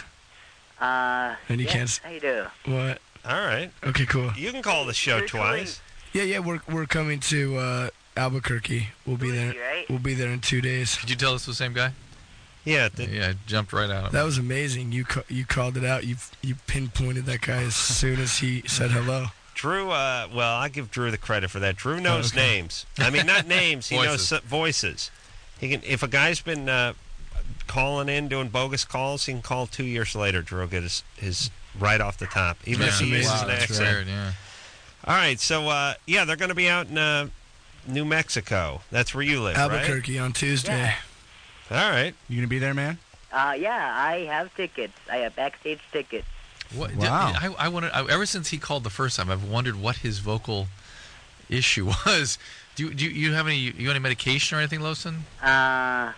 uh, and you yes, can't s- I do. What? All right. Okay, cool. You can call the show You're twice. Yeah, yeah. We're we're coming to uh, Albuquerque. We'll be there. Bougie, right? We'll be there in two days. Could you tell us the same guy? Yeah. The, Yeah, I jumped right out. That was amazing. You ca- you called it out. You you pinpointed that guy as soon as he said hello. Drew, uh, well, I give Drew the credit for that. Drew knows okay. names. I mean, not names. He knows Voices. so- voices. He can. If a guy's been uh, calling in, doing bogus calls, he can call two years later. Drew will get his, his right off the top, even That's if he uses amazing. an Wow, that's accent. weird, yeah. All right, so uh, yeah, they're going to be out in uh, New Mexico. That's where you live, right? Albuquerque on Tuesday. Yeah. All right. You gonna be there, man? Uh, yeah, I have tickets. I have backstage tickets. What, Wow. I, I wanted, I, ever since he called the first time, I've wondered what his vocal issue was. Do you, do you, you have any you any medication or anything, Lawson? Uh,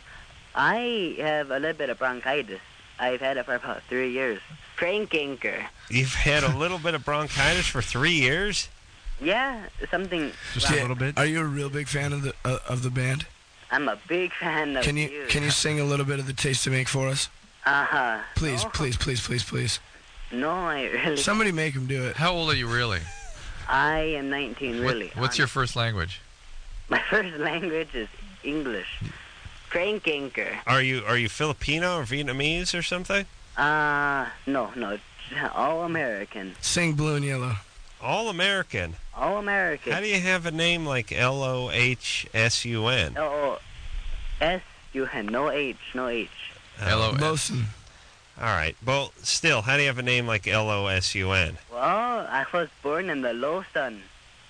I have a little bit of bronchitis. I've had it for about three years. Crank Anchor. You've had a little bit of bronchitis for three years? Yeah, something. Just a Yeah. little bit. Are you a real big fan of the uh, of the band? I'm a big fan of Can you can you sing a little bit of the Taste to Make for us? Uh huh. Please, no, please, please, please, please. No, I really. Somebody make him do it. How old are you really? I am nineteen, What- really. what's your honest. first language? My first language is English. Crank Anchor. Are you are you Filipino or Vietnamese or something? Uh, no, no. All American. Sing Blue and Yellow. All American. All American. How do you have a name like L O H S U N? Oh, S U N. No H. No H. L O S. Lawson. All right. Well, still, how do you have a name like L O S U N? Well, I was born in the low sun.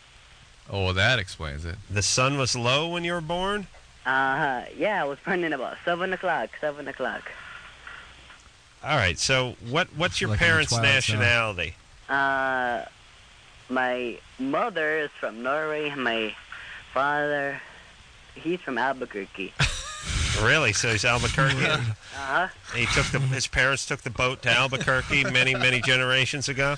Oh, well, that explains it. The sun was low when you were born? Uh, yeah, I was born in about seven o'clock. Seven o'clock. All right. So, what what's your Like in the parents' Twilight Zone. nationality? Uh, my mother is from Norway. My father, he's from Albuquerque. Really? So he's Albuquerque. Uh huh. he took the his parents took the boat to Albuquerque many many generations ago.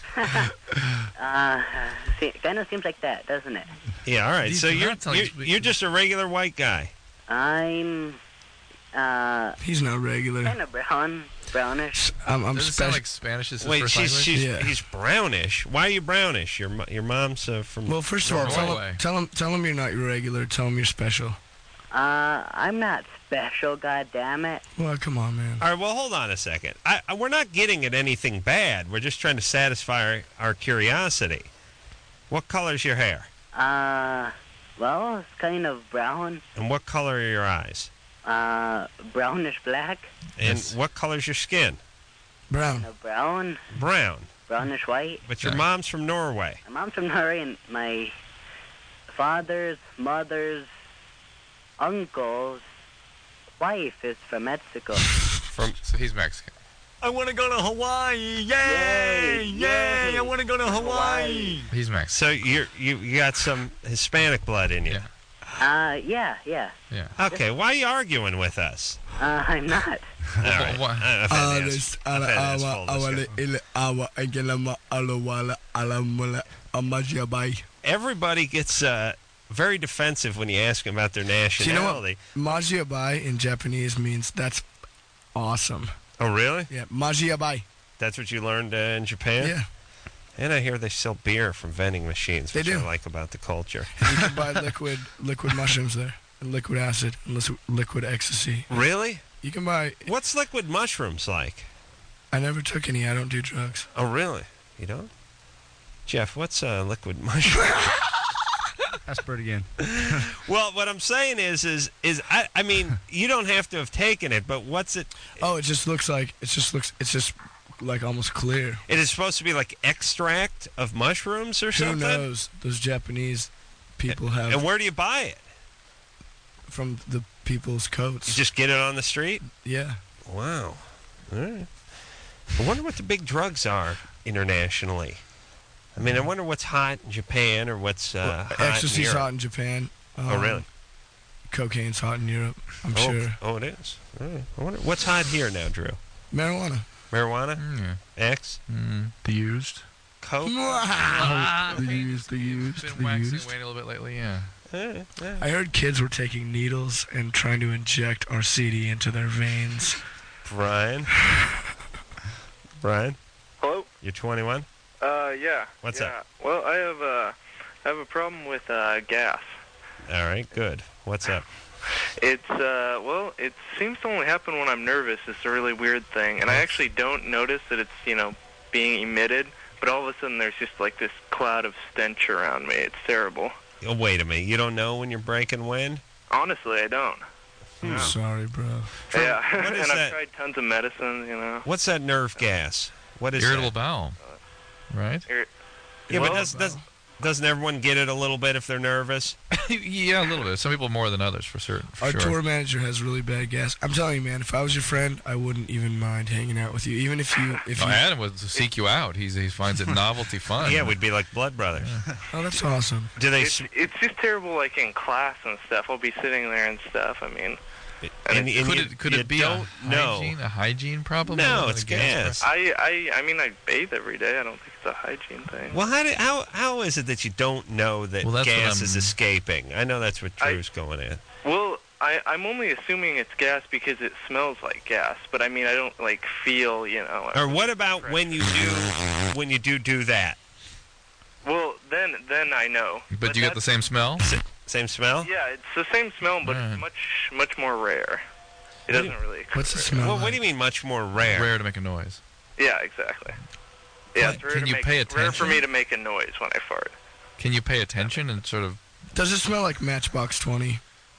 Uh, see, kind of seems like that, doesn't it? Yeah. All right. These So are you're not telling you're, us we- you're just a regular white guy. I'm Uh, He's not regular. kind of brown, brownish. I'm, I'm Does it sound special. like Spanish is his Wait, first she's, language? she's Yeah. he's brownish. Why are you brownish? Your mo- your mom's uh, from. Well, first of all, tell Norway. him, tell him, tell him you're not regular. Tell him you're special. Uh, I'm not special, God damn it. Well, come on, man. All right, well, hold on a second. I, I, we're not getting at anything bad. We're just trying to satisfy our, our curiosity. What color's your hair? Uh, well, it's kind of brown. And what color are your eyes? Uh, brownish black. And Yes. what color's your skin? Brown. Kind of brown, Brown. brownish white. But your Yeah. mom's from Norway. My mom's from Norway, and my father's mother's uncle's wife is from Mexico. From So he's Mexican. I want to go to Hawaii. Yay! Yay! Yay! I want to go to Hawaii. He's Mexican. So you're, you you got some Hispanic blood in you. Yeah. Uh, yeah, yeah. Yeah. Okay, why are you arguing with us? Uh, I'm not. All right. What? I- I've had Ah, to ask- this- I've ala- had to ask awa- full awale- discussion. ile- awa- angelama- alawala- alamula- amajiabai. Everybody gets uh, very defensive when you ask them about their Do you know nationality. what majiabai in Japanese means? That's awesome. Oh, really? Yeah, majiabai. That's what you learned uh, in Japan? Yeah. And I hear they sell beer from vending machines, They which do. I like about the culture. You can buy liquid liquid mushrooms there, and liquid acid, and lis- liquid ecstasy. Really? You can buy. What's liquid mushrooms like? I never took any. I don't do drugs. Oh, really? You don't? Jeff, what's uh, liquid mushroom? That's pretty good. Well, what I'm saying is, is, is I, I mean, you don't have to have taken it, but what's it? Oh, it just looks like it just looks. It's just like almost clear. It is supposed to be like extract of mushrooms or Who something. knows? Those Japanese people have And where do you buy it? from the people's coats. You just get it on the street? Yeah. Wow. All right. I wonder what the big drugs are internationally. I mean, I wonder what's hot in Japan or what's uh, hot in Ecstasy's Europe. hot in Japan. Oh, Um, really? Cocaine's hot in Europe. I'm oh, sure. Oh, it is. All right. I wonder what's hot here now, Drew. Marijuana. Marijuana? Mm, yeah. X? Mm. The used. Coke? Oh, the used, the used, Been the waxing used. weight a little bit lately, yeah. Eh, eh. I heard kids were taking needles and trying to inject R C D into their veins. Brian? Brian? Hello? You're twenty-one? Uh, yeah. What's yeah. up? Well, I have uh, I have a problem with uh, gas. All right, good. What's up? It's uh, well, it seems to only happen when I'm nervous. It's a really weird thing, and I actually don't notice that it's you know being emitted. But all of a sudden, there's just like this cloud of stench around me. It's terrible. Oh, wait a minute. You don't know when you're breaking wind? Honestly, I don't. I'm sorry, bro. Yeah, what is and I've that? tried tons of medicines. You know. What's that nerve gas? What is Irritable that? bowel. Right? Ir- Yeah, Well, but does, does, doesn't everyone get it a little bit if they're nervous? Yeah, a little bit. Some people more than others, for certain. For Our sure. tour manager has really bad gas. I'm telling you, man. If I was your friend, I wouldn't even mind hanging out with you, even if you. If No, you Adam would seek you out. He's, he finds it novelty fun. Yeah, we'd be like blood brothers. oh, that's awesome. Do they? It's, s- it's just terrible, like in class and stuff. I'll be sitting there and stuff. I mean, and, and could you, it could you it be don't a know. hygiene a hygiene problem? No, more than it's a gas. I, I, I mean, I bathe every day. I don't think it's a hygiene thing. Well, how, do, how how is it that you don't know that Well, that's what gas I'm- is escaping? I know that's what I- Drew's going at. Well, I, I'm only assuming it's gas because it smells like gas. But I mean, I don't like feel, you know. Or what about when you do when you do do that? Well, then, then I know. But, you get the that's- same smell? Same smell? Yeah, it's the same smell, but Right. it's much, much more rare. It What do doesn't really. Occur What's the very smell? Well, like? what do you mean much more rare? Rare to make a noise. Yeah, exactly. Yeah, What? it's rare Can to you make, pay rare for attention? me to make a noise when I fart. Can you pay attention and sort of... Does it smell like Matchbox twenty?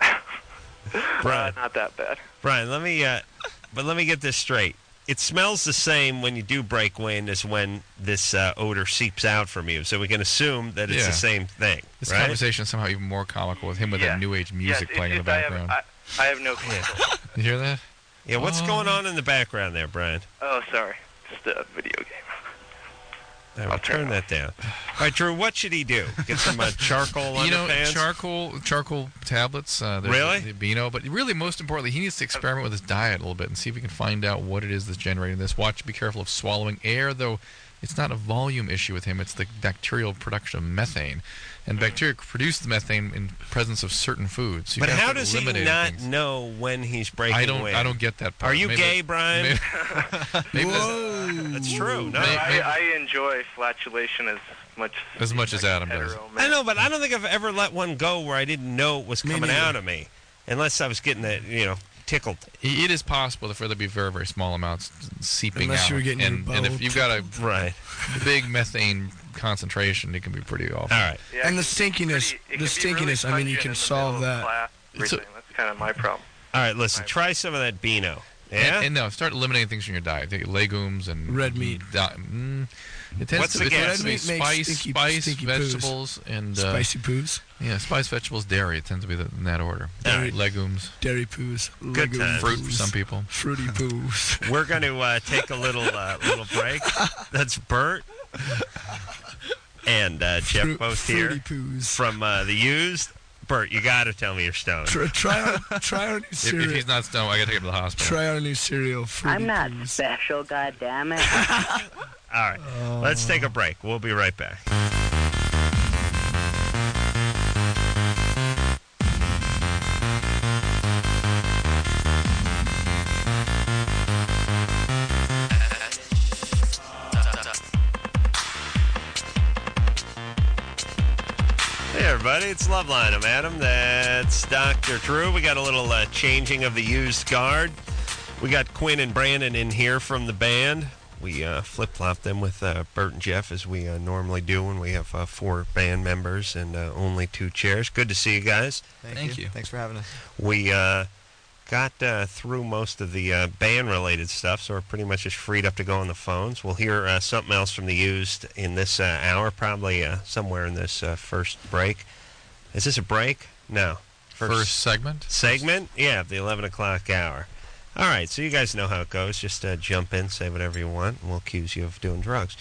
Brian, Uh, not that bad. Brian, let me uh, but let me get this straight. It smells the same when you do break wind as when this uh, odor seeps out from you. So we can assume that it's Yeah. the same thing, This right? conversation is somehow even more comical with him with Yeah. that new age music yes, playing it's, in the it's, background. I have, I, I have no control. You hear that? Yeah, what's Oh. going on in the background there, Brian? Oh, sorry. Just a video game. All right, turn that down. All right, Drew, what should he do? Get some uh, charcoal You know, underpants? charcoal charcoal tablets. Uh, there's Really? The, the Beano, but really, most importantly, he needs to experiment with his diet a little bit and see if we can find out what it is that's generating this. Watch, be careful of swallowing air, though. it's not a volume issue with him. It's the bacterial production of methane, and bacteria produce the methane in presence of certain foods. So you But gotta how start does he eliminating not things. know when he's breaking I don't. away? I don't get that part. Are you Maybe- gay, Brian? Maybe, maybe there's- That's true. No, May- I, maybe- I enjoy flatulation as much as much as Adam does. hetero I know, but I don't think I've ever let one go where I didn't know it was Me coming neither. out of me, unless I was getting it, you know, tickled. It is possible for there to be very, very small amounts seeping Unless out. you were getting your and, and if boat. you've got a Right. big methane concentration, it can be pretty awful. All right. Yeah, And the it can be stinkiness, pretty- it the can be really stinkiness. I mean, you pungent can in the solve middle of that. class, It's a- everything. That's kind of my problem. All right, listen, try some of that Beano. Yeah? And, and no, start eliminating things from your diet. Take legumes and Red meat. Di- mm, it tends What's to, the it guess? tends to be Red meat makes spice, stinky- spice, stinky poos. vegetables, and uh, Spicy poos, yeah, spice, vegetables, dairy. It tends to be the, in that order. All right. Legumes, dairy poos, Good legume times. fruit for poos, some people. fruity poos. We're going to uh, take a little uh, little break. That's Bert and uh, Jeff Fruit- both fruity here poos. from uh, the Used. Bert, you got to tell me you're stoned. Try, try our, try our new If, cereal. if he's not stoned, I got to take him to the hospital. Try our new cereal. Fruity I'm not poos. special, goddammit. All right, let's take a break. We'll be right back. Hey everybody, it's Loveline. I'm Adam. That's Doctor Drew. We got a little uh, changing of the used guard. We got Quinn and Brandon in here from the band. We uh, flip-flopped them with uh, Bert and Jeff as we uh, normally do when we have uh, four band members and uh, only two chairs. Good to see you guys. Thank, Thank you. you. Thanks for having us. We uh, got uh, through most of the uh, band-related stuff, so we're pretty much just freed up to go on the phones. We'll hear uh, something else from the Used in this uh, hour, probably uh, somewhere in this uh, first break. Is this a break? No. First segment? Segment? Yeah, the eleven o'clock hour. All right, so you guys know how it goes. Just uh, jump in, say whatever you want, and we'll accuse you of doing drugs.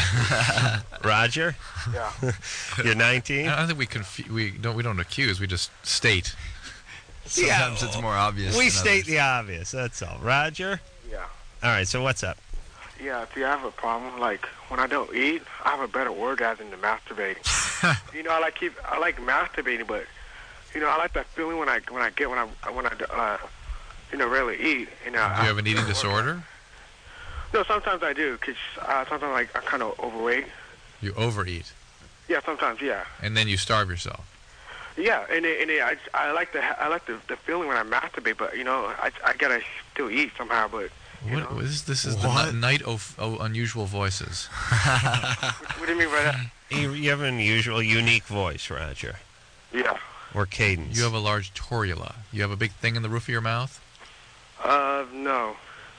Roger? Yeah. You're nineteen? I don't think we confu- we don't we don't accuse. We just state. Sometimes it's more obvious. We than state others. the obvious, that's all. Roger? Yeah. All right, so what's up? Yeah, see, I have a problem. Like, when I don't eat, I have a better orgasm than masturbating. you know, I like keep, I like masturbating, but you know, I like that feeling when I when I get when I when I uh, you know, rarely eat. You know, Do you have an eating disorder? No, sometimes I do, cause uh, sometimes like I'm kind of overweight. You overeat, Yeah, sometimes, yeah, and then you starve yourself. yeah, and it, and it, I I like the I like the the feeling when I masturbate, but you know, I I gotta still eat somehow, but. You What, know? this, this is What? the ni- night of oh, unusual voices. What do you mean by that? You, you have an unusual, unique voice, Roger. Yeah. Or cadence. You have a large torula. You have a big thing in the roof of your mouth. Uh, no.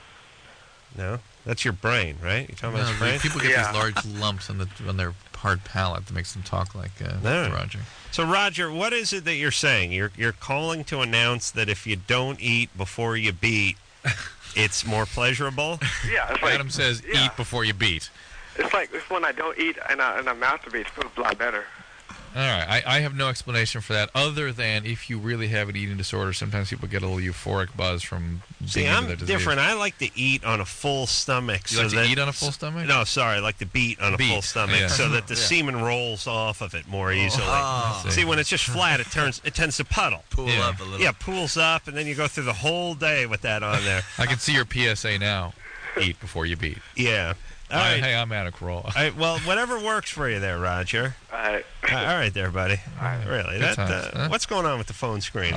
No? That's your brain, right? You're talking No, about his the- brain? people get Yeah. these large lumps on the on their hard palate that makes them talk like uh, No. Roger. So, Roger, what is it that you're saying? You're you're calling to announce that if you don't eat before you beat, it's more pleasurable? Yeah, it's like Adam says, yeah. "Eat before you beat." It's like it's when I don't eat and I and I masturbate, it feels a lot better. All right, I, I have no explanation for that other than if you really have an eating disorder, sometimes people get a little euphoric buzz from See, being into I'm their disease. different. I like to eat on a full stomach. You so like to that, eat on a full stomach? No, sorry, I like to beat on a Beat, full stomach yeah. so that the Yeah. semen rolls off of it more easily. Oh. See, when it's just flat, it turns it tends to puddle. Pool Yeah. up a little. Yeah, pools up, and then you go through the whole day with that on there. I can see your P S A now. Eat before you beat. Yeah. All Hi- right. Hey, I'm Adam Carolla. All right. Well, whatever works for you there, Roger. All right. Uh, All right, there, buddy. Really? Good That. Uh, times, huh? What's going on with the phone screen?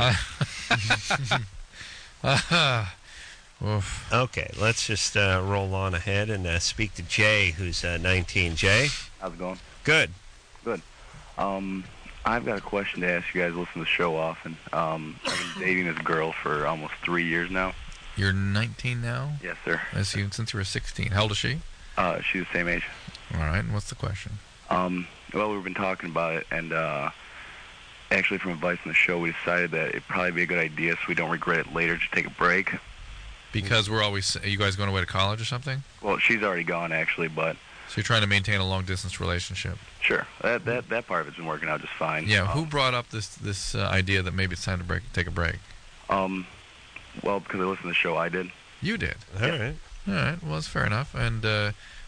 Uh, oof. Okay, let's just uh, roll on ahead and uh, speak to Jay, who's uh, nineteen. Jay. How's it going? Good. Good. Um, I've got a question to ask you guys. Listen to the show often. Um, I've been dating this girl for almost three years now. You're nineteen now? Yes, sir. I see. Since you were sixteen. How old is she? Uh, she's the same age. All right. And what's the question? Um, well, we've been talking about it, and uh, actually, from advice on the show, we decided that it'd probably be a good idea so we don't regret it later to take a break. Because we're always. Are you guys going away to college or something? Well, she's already gone, actually, but So you're trying to maintain a long distance relationship. sure, that that that part of it's been working out just fine. Yeah. Um, Who brought up this this uh, idea that maybe it's time to break, take a break? Um, well, because I listened to the show, I did. You did. All right. All right. Well, that's fair enough. And uh,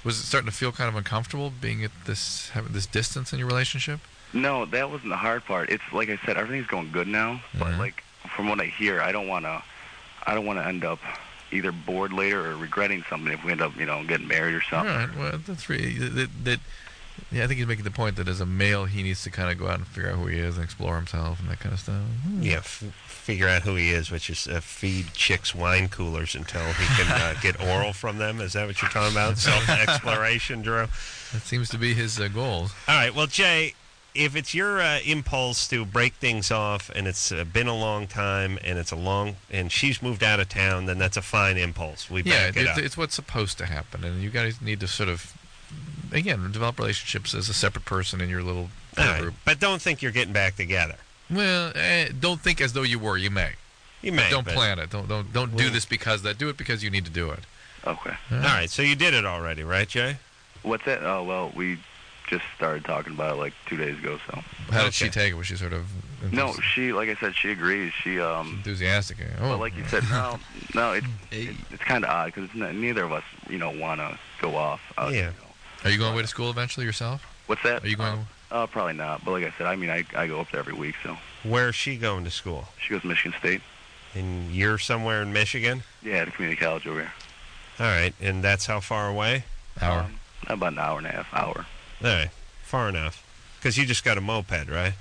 Was it starting to feel kind of uncomfortable being at this having this distance in your relationship? No, that wasn't the hard part. It's like I said, everything's going good now. But like from what I hear, I don't want to. I don't want to end up either bored later or regretting something if we end up, you know, getting married or something. All right. Well, that's really that. that yeah, I think he's making the point that as a male, he needs to kind of go out and figure out who he is and explore himself and that kind of stuff. Hmm. Yeah, f- figure out who he is, which is uh, feed chicks wine coolers until he can uh, get oral from them. Is that what you're talking about? Self-exploration, Drew? That seems to be his uh, goal. All right. Well, Jay, if it's your uh, impulse to break things off and it's uh, been a long time and it's a long and she's moved out of town, then that's a fine impulse. We Yeah, back it it's, up. it's what's supposed to happen, and you guys need to sort of, again, develop relationships as a separate person in your little All right, group. but don't think you're getting back together. Well, eh, don't think as though you were. You may. You may. Don't but- plan it. Don't don't don't do Well- this because that. Do it because you need to do it. Okay. All right. So you did it already, right, Jay? What's that? Oh, well, we just started talking about it like two days ago, so. How did she take it? Was she sort of No, she, like I said, she agrees. She, um... enthusiastic? Oh, Well, like you said, no, no, it, it, it's kind of odd because neither of us, you know, want to go off. Out, Yeah. You know. Are you going away to school eventually yourself? What's that? Are you going? Uh, probably not. But like I said, I mean, I, I go up there every week, so. Where's she going to school? She goes to Michigan State. And you're somewhere in Michigan? Yeah, at a community college over here. All right. And that's how far away? Hour. Um, about an hour and a half, hour. All right. Far enough. Because you just got a moped, right?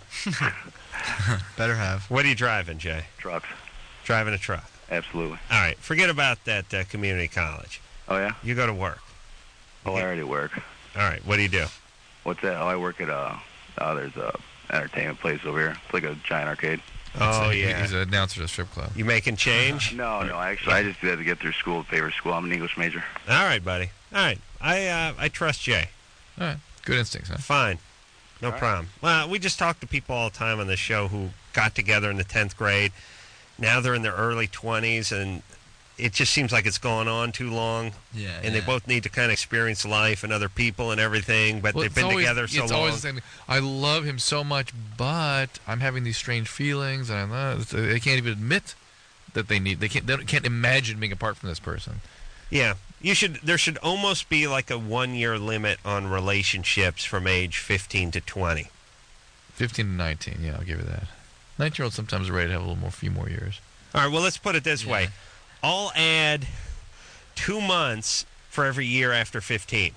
Better have. What are you driving, Jay? Trucks. Driving a truck. Absolutely. All right. Forget about that uh, community college. Oh, yeah? You go to work. Oh, I already work. All right. What do you do? What's that? Oh, I work at a, uh, there's a entertainment place over here. It's like a giant arcade. Oh, He- yeah. He's an announcer at a strip club. You making change? No, no, actually, I just had to get through school, paper school. I'm an English major. All right, buddy. All right. I uh, I trust Jay. All right. Good instincts, huh? Fine. No All right. problem. Well, we just talk to people all the time on this show who got together in the tenth grade. Now they're in their early twenties, and it just seems like it's gone on too long. Yeah. And they both need to kind of experience life and other people and everything, but Well, they've it's been always- together so it's long. always the same. I love him so much, but I'm having these strange feelings, and I'm not, they can't even admit that they need. They can't. They can't imagine being apart from this person. Yeah. You should. There should almost be like a one-year limit on relationships from age fifteen to twenty. Fifteen to nineteen. Yeah, I'll give you that. Nineteen-year-olds sometimes are ready to have a little more, few more years. All right. Well, let's put it this Yeah. way: I'll add two months for every year after fifteen.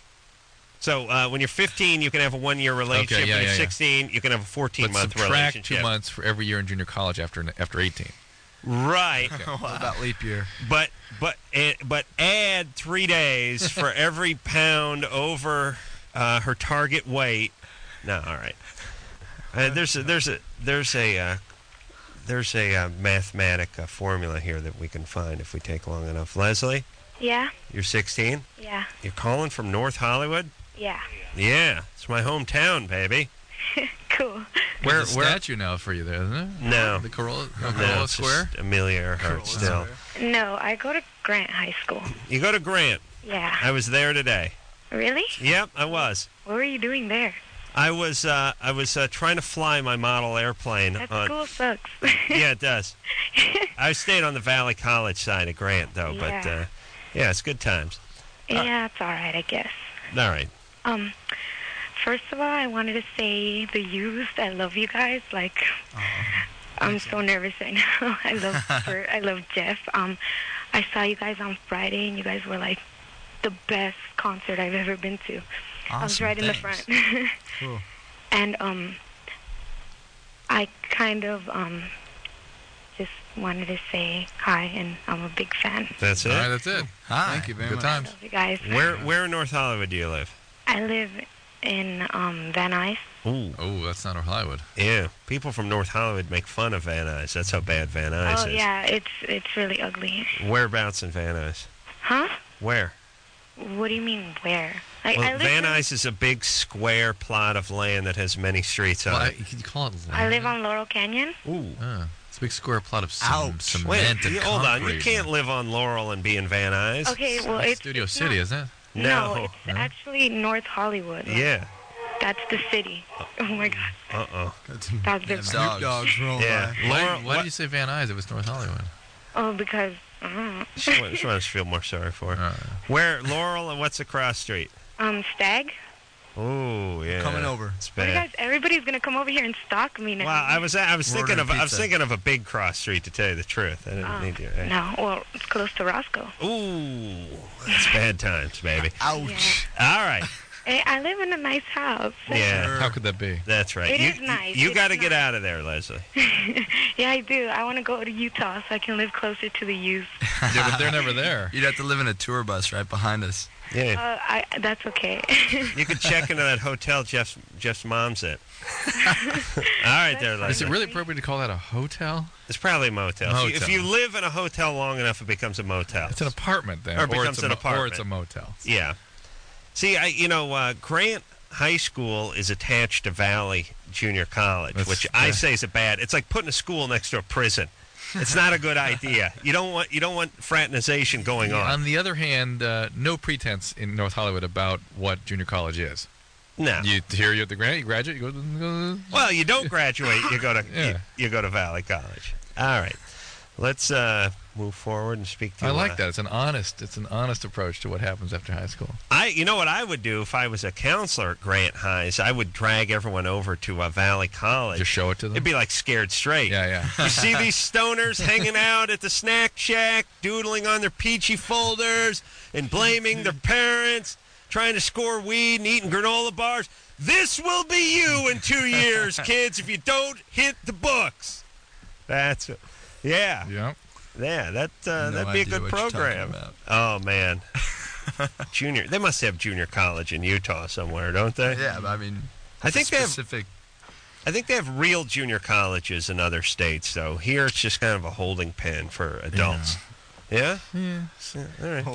So uh, when you're fifteen, you can have a one-year relationship. Okay, yeah, when you're yeah, yeah. sixteen, you can have a But fourteen-month subtract relationship. two months for every year in junior college after after eighteen. Right. What about leap year? But but eh, but add three days for every pound over uh, her target weight. No, all right. Uh, there's a, there's a there's a uh, there's a uh, mathematic uh, formula here that we can find if we take long enough. Leslie, Yeah, you're sixteen. yeah, You're calling from North Hollywood. yeah. Yeah, it's my hometown, baby. Cool. Where There's a where? statue now for you there, isn't it? No. The Corolla, no, No, Corolla it's Square. just Amelia Earhart still. No, I go to Grant High School. You go to Grant. Yeah. I was there today. Really? Yep, I was. What were you doing there? I was uh, I was uh, trying to fly my model airplane. That on, school sucks. Yeah, it does. I stayed on the Valley College side of Grant, though. But Yeah. uh, yeah, it's good times. Yeah, it's all right, I guess. All right. Um, first of all, I wanted to say the used. I love you guys. Like, I'm so nervous right now. I love Bert. I love Jeff. Um, I saw you guys on Friday, and you guys were like the best concert I've ever been to. I was Awesome, right in the thanks. front. Cool. And um, I kind of um just wanted to say hi, and I'm a big fan. That's it. All right, that's it. Hi. Thank you very Good much. times. Love you guys. Where where in North Hollywood do you live? I live in um Van Nuys. Ooh. Oh, that's not North Hollywood. Yeah. People from North Hollywood make fun of Van Nuys. That's how bad Van Nuys Oh is. yeah, it's it's really ugly. Whereabouts in Van Nuys? Huh? Where? What do you mean where? Like, I Well, live Van in- Nuys is a big square plot of land that has many streets on Well, I, it. can you call it I live on Laurel Canyon. Ooh. Ah, it's a big square plot of some Ouch. cement Wait, and you, hold on. You concrete. can't live on Laurel and be in Van Nuys. Okay, well That's it's Studio it's City, not- isn't it? No, No. it's No? actually North Hollywood. Like, Yeah. That's the city. Oh my God. Uh-oh. Got some That was a bit Snoop Dogs rolling Yeah. by. Why, Laurel, why what- did you say Van Nuys? It was North Hollywood. Oh, because Mm. She wants, she wants to feel more sorry for her. Where, Laurel, and what's across street? Um, Stag. Oh, yeah. Coming over. It's What do you bad. guys, everybody's gonna come over here and stalk me now. Well, I was I was We're thinking of ordering I was pizza. thinking of a big cross street, to tell you the truth. I didn't Oh, need you. No, well, it's close to Roscoe. Ooh, that's bad times, baby. Ouch. All right. Hey, I live in a nice house. Yeah. How could that be? That's right. It you, is nice. You It's got to get nice. out of there, Leslie. Yeah, I do. I want to go to Utah so I can live closer to the youth. Yeah, but they're never there. You'd have to live in a tour bus right behind us. Yeah. Uh, I, that's okay. You could check into that hotel Jeff's Jeff's mom's at. All right, there, Leslie. Is it really appropriate to call that a hotel? It's probably a motel. If, you, if Motel. you live in a hotel long enough, it becomes a motel. It's an apartment then, Or it or becomes it's a, an mo- apartment. or it's a motel. Yeah. See, I you know uh, Grant High School is attached to Valley Junior College, That's- which I yeah. say is a bad. It's like putting a school next to a prison. It's not a good idea. You don't want you don't want fraternization going on. On the other hand, uh, no pretense in North Hollywood about what junior college is. No. You here you're at the grad, you graduate, you go. To, Well, you don't graduate. You go to Yeah. you, you go to Valley College. All right, let's uh, move forward and speak to. I uh, like that. It's an honest. It's an honest approach to what happens after high school. I, you know what I would do if I was a counselor at Grant High is I would drag everyone over to uh, Valley College. Just show it to them. It'd be like Scared Straight. Yeah, yeah. You see these stoners hanging out at the snack shack, doodling on their peachy folders and blaming their parents, trying to score weed and eating granola bars. This will be you in two years, kids, if you don't hit the books. That's it. Yeah. Yeah. Yeah, that uh, No that'd be a idea good what you're talking program. about. Oh man, junior. They must have junior college in Utah somewhere, don't they? Yeah, but I mean, I think they have. specific. I think they have real junior colleges in other states, though. Here, it's just kind of a holding pen for adults. Yeah. Yeah. All right.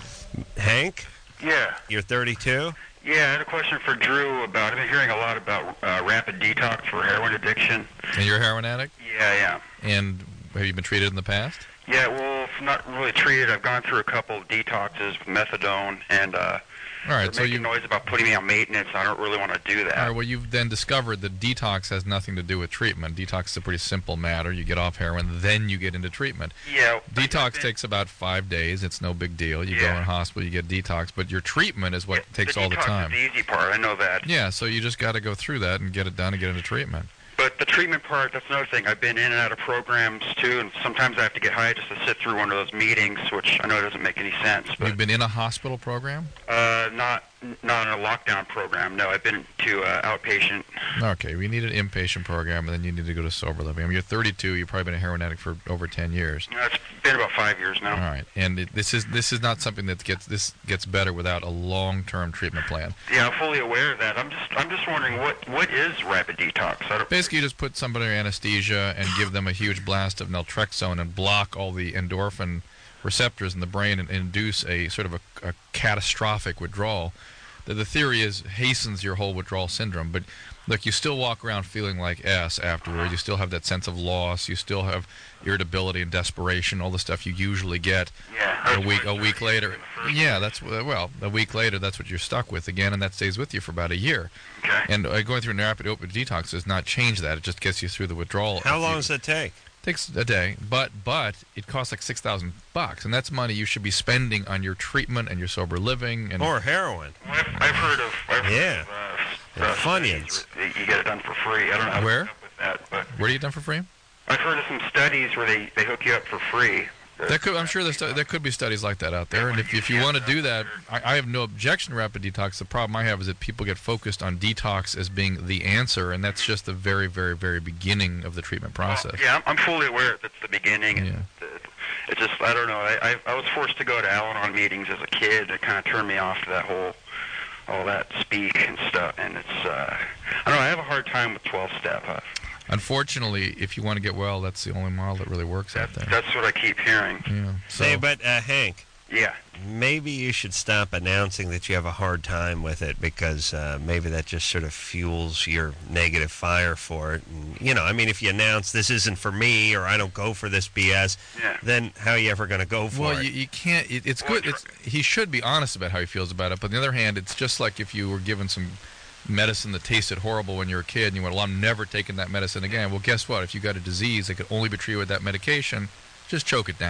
Hank, Yeah, you're thirty-two. yeah. I had a question for Drew about. I've been hearing a lot about uh, rapid detox for heroin addiction. And you're a heroin addict. Yeah, yeah, And have you been treated in the past? yeah. Well, if not really treated, I've gone through a couple of detoxes with methadone, and uh, All right. they're So making you. noise about putting me on maintenance. I don't really want to do that. All right, well, you've then discovered that detox has nothing to do with treatment. Detox is a pretty simple matter. You get off heroin, then you get into treatment. Yeah. Detox takes about five days. It's no big deal. You go Yeah. in hospital, you get detox, but your treatment is what takes the all the detox time. is the easy part. I know that. Yeah, so you just got to go through that and get it done and get into treatment. But the treatment part, that's another thing. I've been in and out of programs, too, and sometimes I have to get high just to sit through one of those meetings, which I know doesn't make any sense. But You've been in a hospital program? uh, not not in a lockdown program. No, I've been to uh, outpatient. Okay, we need an inpatient program, and then you need to go to sober living. I mean, you're thirty-two. You've probably been a heroin addict for over ten years. Uh, It's been about five years now. All right, and it, this is this is not something that gets this gets better without a long-term treatment plan. Yeah, I'm fully aware of that. I'm just I'm just wondering what what is rapid detox? I don't, Basically, you just put somebody under anesthesia and give them a huge blast of naltrexone and block all the endorphin receptors in the brain and induce a sort of a, a catastrophic withdrawal. The, the theory is hastens your whole withdrawal syndrome, but look, you still walk around feeling like S afterwards. You still have that sense of loss. You still have irritability and desperation, all the stuff you usually get. Yeah. A week, a week later. Yeah, that's well, a week later, that's what you're stuck with again, and that stays with you for about a year. Okay. And uh, going through a rapid opiate detox does not change that. It just gets you through the withdrawal. How If long you- does it take? Takes a day, but but it costs like six thousand bucks, and that's money you should be spending on your treatment and your sober living and Or heroin. I've, I've heard of I've heard Yeah. of, uh, And uh, Funyuns. studies where you get it done for free. I don't know how Where? to up with that, but Where do you get done for free? I've heard of some studies where they, they hook you up for free. There could, I'm sure there's, there could be studies like that out there, and if, if you want to do that, I, I have no objection to rapid detox. The problem I have is that people get focused on detox as being the answer, and that's just the very, very, very beginning of the treatment process. Yeah, I'm, I'm fully aware that's the beginning. And Yeah. it, it just I don't know. I, I I was forced to go to Al-Anon meetings as a kid. It kind of turned me off to that whole all that speak and stuff. And it's uh, I don't know. I have a hard time with twelve step. Uh, Unfortunately, if you want to get well, that's the only model that really works out there. that's what I keep hearing. Yeah. So, Hey, but uh, Hank, Yeah. maybe you should stop announcing that you have a hard time with it, because uh, maybe that just sort of fuels your negative fire for it. And, you know, I mean, if you announce this isn't for me, or I don't go for this B S, Yeah. then how are you ever going to go for well, it? you, you can't. It, it's good. It's, he should be honest about how he feels about it. But on the other hand, it's just like if you were given some medicine that tasted horrible when you were a kid, and you went, "Well, I'm never taking that medicine again." Well, guess what? If you got a disease that could only be treated with that medication, just choke it down.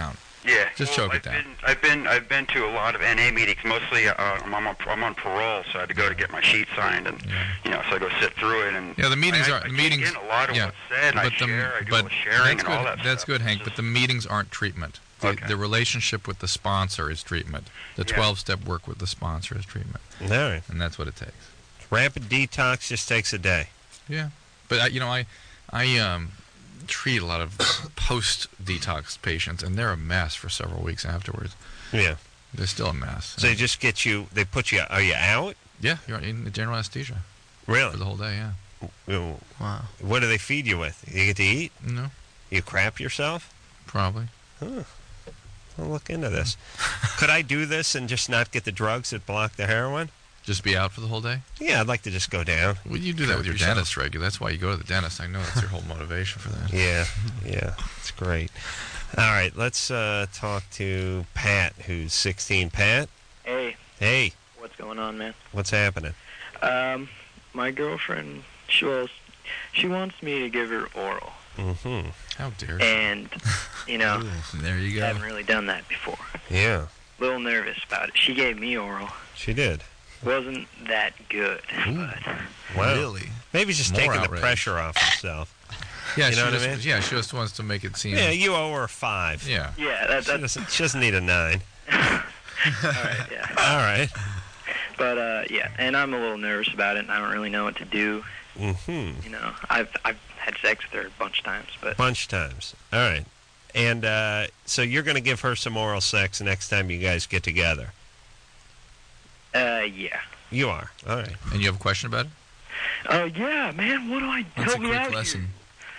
Yeah. Just well, choke it I've down. Been, I've been I've been to a lot of N A meetings. Mostly, uh, I'm, on, I'm on parole, so I had to go to get my sheet signed, and you know, so I go sit through it. And Yeah, the meetings I, are I the take meetings. in a lot of yeah, what's said, and but I the, share. I do but all the sharing that's and good. all that That's stuff. good, Hank. But the meetings aren't treatment. The, Okay. the relationship with the sponsor is treatment. The Yeah. twelve-step work with the sponsor is treatment. All right. And that's what it takes. Rapid detox just takes a day. Yeah, but I, you know, I, I um, treat a lot of post-detox patients, and they're a mess for several weeks afterwards. Yeah. They're still a mess. So they just get you. They put you. Are you out? Yeah, you're in the general anesthesia. Really? For the whole day, yeah. Wow. What do they feed you with? You get to eat? No. You crap yourself? Probably. Huh. I'll look into this. Could I do this and just not get the drugs that block the heroin? Just be out for the whole day? Yeah, I'd like to just go down. Well, you do that with your Yourself. dentist regularly. That's why you go to the dentist. I know that's your whole motivation for that. Yeah, yeah, it's great. All right, let's uh, talk to Pat, who's sixteen. Pat? Hey, Hey, what's going on, man? what's happening? Um, my girlfriend, she was, she wants me to give her oral, Mm-hmm. How dare and you know, there you I haven't really done that before. Yeah, Little nervous about it. She gave me oral. she did. Wasn't that good, but Wow. Really? Maybe he's just More taking outrage. the pressure off himself. Yeah, You she know what I just, mean? Yeah, she just wants to make it seem. Yeah, you owe her a five. Yeah. yeah, that, She that's doesn't, she doesn't need a nine. all right. Yeah, All right. but uh, yeah, and I'm a little nervous about it, and I don't really know what to do. Mm-hmm. You know, I've I've had sex with her a bunch of times, but Bunch times. All right. And uh, so you're going to give her some oral sex next time you guys get together. uh, yeah. You are. All right. And you have a question about it? Oh yeah, man. What do I That's a help me quick out lesson.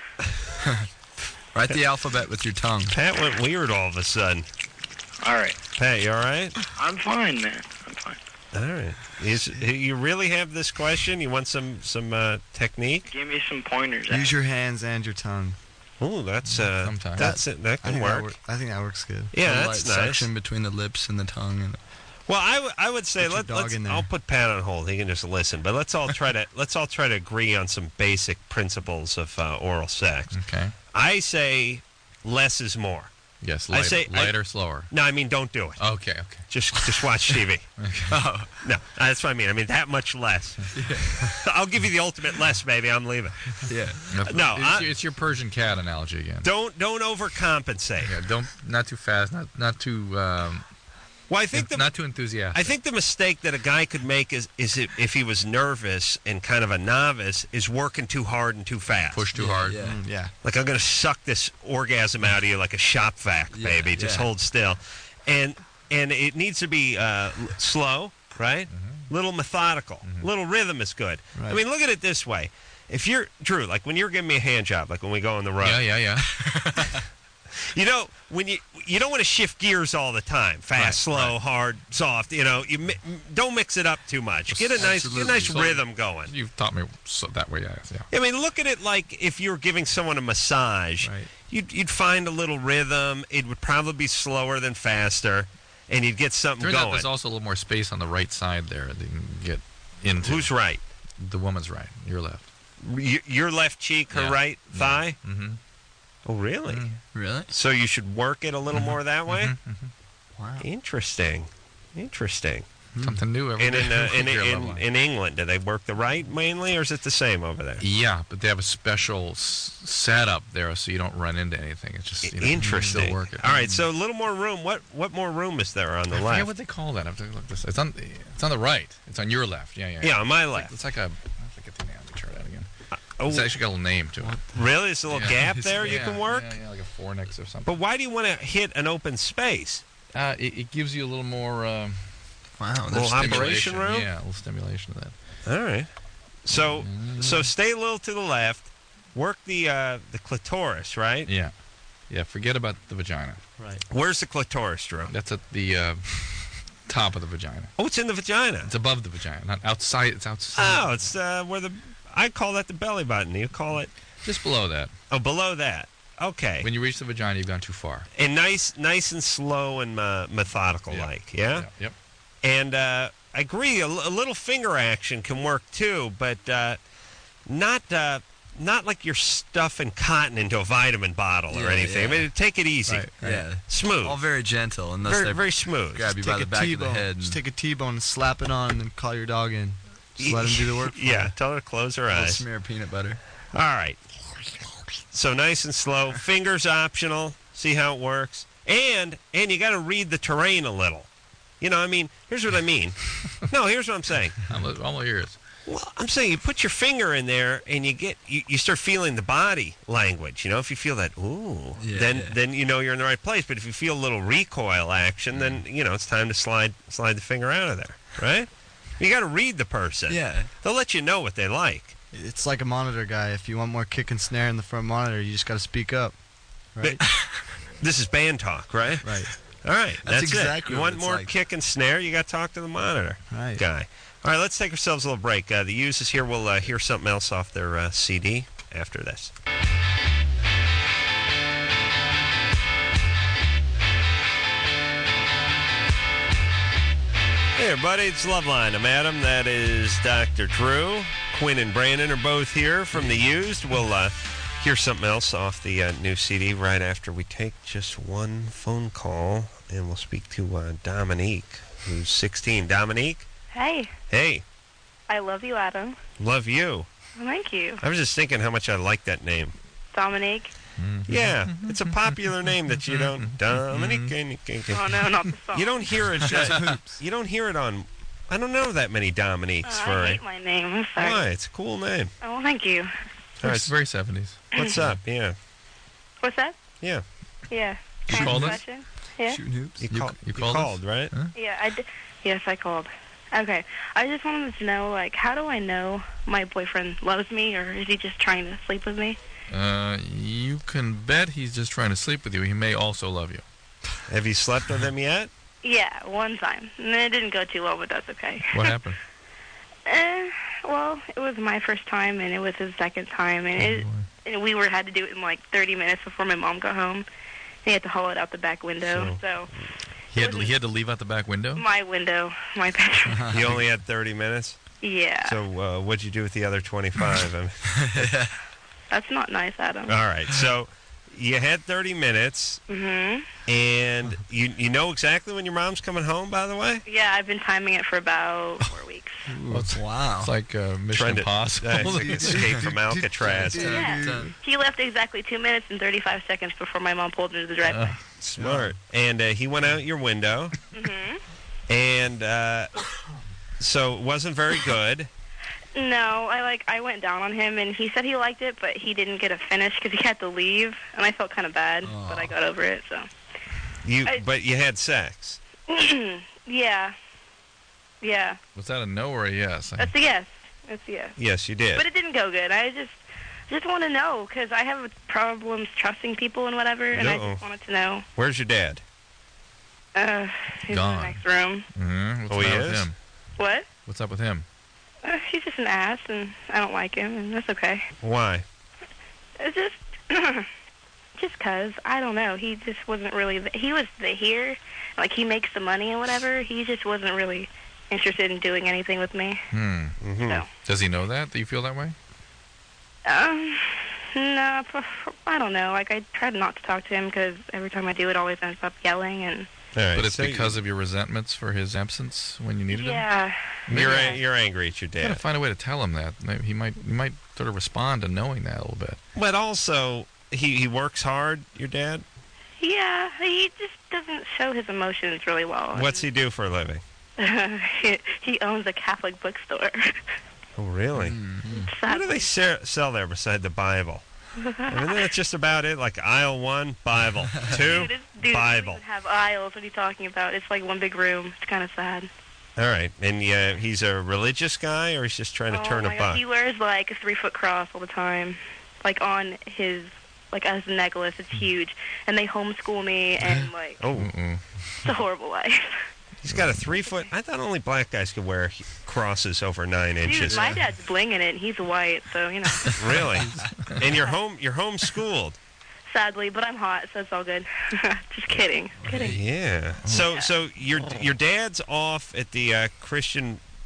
Write the alphabet with your tongue. Pat went weird all of a sudden. here? All right. Pat, you all right? I'm fine, man. I'm fine. All right. Is, you really have this question? You want some some uh, technique? Give me some pointers. Use your hands and your tongue. Oh, that's uh, Sometimes. that's it. That I can think work. That wor- I think that works good. Yeah, A little that's light nice. Section between the lips and the tongue. And Well, I, w- I would say Put your let, dog let's. in there. I'll put Pat on hold. He can just listen. But let's all try to let's all try to agree on some basic principles of uh, oral sex. Okay. I say less is more. Yes, I lighter, say- I- lighter slower. No, I mean don't do it. Okay, okay. Just just watch T V. oh, No, that's what I mean. I mean that much less. I'll give you the ultimate less, baby. I'm leaving. yeah. No, it's, I- your, it's your Persian cat analogy again. Don't don't overcompensate. Yeah, don't not too fast, not not too um, Well, I think the not too enthusiastic. I think the mistake that a guy could make is is if, if he was nervous and kind of a novice is working too hard and too fast. push too yeah, hard. Yeah. Mm, yeah. Like I'm gonna suck this orgasm out of you like a shop vac, Yeah, baby. Just yeah. hold still, and and it needs to be uh, l- slow, right? Mm-hmm. Little methodical, little rhythm is good. I Right. mean, look at it this way: if you're Drew, like when you're giving me a hand job, like when we go on the road, Yeah, yeah, yeah. you know, when you you don't want to shift gears all the time, fast, Right, slow, right. hard, soft. You know, you mi- don't mix it up too much. Get a nice, get a nice So- rhythm going. You've taught me so that way, yeah. yeah. I mean, look at it like if you were giving someone a massage, Right. you'd, you'd find a little rhythm. It would probably be slower than faster, and you'd get something Turns out going. there's also a little more space on the right side there that you can get into. Who's right? The woman's right. Your left. Y- Your left cheek, her Yeah. right thigh? Mm-hmm. Oh, really? Really? So you should work it a little more that way? Mm-hmm. Wow. Interesting. Interesting. Something new every And day. in, uh, in, You're in, leveling. in England, do they work the right mainly, or is it the same over there? Yeah, but they have a special s- setup there so you don't run into anything. It's just you know, you Interesting. still work it. All right, so a little more room. What what more room is there on the I left? forget what they call that. I have to look this. It's on. It's on the right. It's on your left. Yeah, yeah. Yeah, on my It's like- left. It's like a. I have to get the anatomy chart out again. Oh, It's actually got a little name to it. really? It's a little Yeah. gap there you Yeah, can work? Yeah, yeah, like a fornix or something. But why do you want to hit an open space? Uh, it, it gives you a little more. Um, Wow. Little That's operation stimulation. room? Yeah, a little stimulation of that. All right. So Mm-hmm. so stay a little to the left. Work the uh, the clitoris, right? Yeah, yeah. Forget about the vagina. right. Where's the clitoris, Drew? That's at the uh, top of the vagina. Oh, it's in the vagina. It's above the vagina, not outside. It's outside. Oh, it's uh, where the I call that the belly button. You call it Just below that. oh below that. Okay. When you reach the vagina, you've gone too far. And nice nice and slow and uh, methodical Yeah. like, yeah? Yeah, Yep. And uh, I agree, a, l- a little finger action can work too, but uh, not uh, not like you're stuffing cotton into a vitamin bottle or Yeah, anything. yeah. I mean, take it easy. Right, right. Yeah. Smooth. All very gentle. Unless Very- they very smooth. Grab you Just by take the a back of the T-bone. head. And Just take a T-bone and slap it on and then call your dog in. Just let him do the work for Yeah, you. tell her to close her little eyes. smear of peanut butter. All right. So nice and slow. Fingers optional. See how it works. And and you got to read the terrain a little. You know, I mean, here's what I mean. No, here's what I'm saying. I'm li- all ears. Well, I'm saying you put your finger in there and you get you, you start feeling the body language. You know, if you feel that, ooh, Yeah, then yeah. then you know you're in the right place. But if you feel a little recoil action, then you know it's time to slide slide the finger out of there, right? You got to read the person. Yeah. They'll let you know what they like. It's like a monitor guy. If you want more kick and snare in the front monitor, you just got to speak up. Right? This is band talk, right? Right. All right, That's that's, exactly it. You what want it's more like. kick and snare? You got to talk to the monitor Right. guy. All right, let's take ourselves a little break. Uh, the Used is here. We'll uh, hear something else off their uh, C D after this. Hey, everybody, it's Loveline. I'm Adam. That is Doctor Drew. Quinn and Brandon are both here from the Used. We'll uh, hear something else off the uh, new C D right after we take just one phone call, and we'll speak to uh, Dominique, who's sixteen. Dominique? Hey, Hey, I love you, Adam. love you. Thank you. I was just thinking how much I like that name. Dominique. Yeah, it's a popular name that you don't. Dominique. Oh, no, not the song. You don't hear it. Just uh, hoops. you don't hear it on. I don't know that many Dominiques Oh, for. I a- hate my name. I'm sorry. Why? It's a cool name. Oh, thank you. All It's right, very seventies. what's up? Yeah, What's that? yeah. Yeah. You Can I called ask a us? question? Yeah. Shooting hoops. You, You- call, you called us? right? Huh? Yeah, I did. Yes, I called. Okay. I just wanted to know, like, how do I know my boyfriend loves me, or is he just trying to sleep with me? Uh, you can bet he's just trying to sleep with you. He may also love you. Have you slept with him yet? Yeah, one time. And it didn't go too well, but that's okay. What happened? Eh, well, it was my first time, and it was his second time, and it, and we were had to do it in like thirty minutes before my mom got home. He had to haul it out the back window, so, He had to, he had to leave out the back window? my window, my bedroom. You only had thirty minutes. Yeah, So uh, what'd you do with the other twenty-five? I mean, that's not nice, Adam. all right. So you had thirty minutes, Mhm. and you you know exactly when your mom's coming home. By the way, Yeah, I've been timing it for about four weeks. Wow. It's like uh, Mission Trying to- Impossible. uh, it's like Escape from Alcatraz. Yeah. He left exactly two minutes and thirty-five seconds before my mom pulled into the driveway. Smart. And uh, he went out your window, Mhm. and uh, so it wasn't very good. No, I like I went down on him, and he said he liked it, but he didn't get a finish because he had to leave, and I felt kind of bad, but I got over it. So, You, I- but you had sex. yeah, yeah, Was that a no or a yes? that's a yes. That's a yes. Yes, you did. But it didn't go good. I just just want to know because I have problems trusting people and whatever, and I Uh-oh. just wanted to know. Where's your dad? Uh, he's in Gone. the next room. Mm-hmm. What's Oh, he the matter with is? him? What? What's up with him? Uh, he's just an ass, and I don't like him, and that's okay. Why? It's just, just 'cause I don't know. He just wasn't really. The, he was the here, like he makes the money and whatever. He just wasn't really interested in doing anything with me. Hmm. Mm-hmm. No. Does he know that? Do you feel that way? Um, no, pro- I don't know. Like I tried not to talk to him because every time I do, it always ends up yelling and. All right, But it's so because of your resentments for his absence when you needed him? Yeah. You're yeah. a- you're angry at your You gotta dad. find a way to tell him that. Maybe he might he might sort of respond to knowing that a little bit. But also, he he works hard. Your dad. Yeah, he just doesn't show his emotions really well. What's he do for a living? he, he owns a Catholic bookstore. Oh, really? What do they se- sell there beside the Bible? I mean, that's just about it. Like aisle one, Bible. Two, Dude, this dude Bible. doesn't have aisles. What are you talking about? It's like one big room. It's kind of sad. All right, and yeah, he's a religious guy, or he's just trying to oh turn my a God. buck. He wears like a three foot cross all the time, like on his like as a necklace. It's huge, and they homeschool me, and like Oh, it's a horrible life. he's got a three foot. I thought only black guys could wear he- crosses over nine Dude, inches. my dad's blinging it. And he's white, so you know. Really? And you're home. You're homeschooled. Sadly, but I'm hot, so it's all good. Just kidding. Kidding. Yeah. So so your your dad's off at the uh, Christian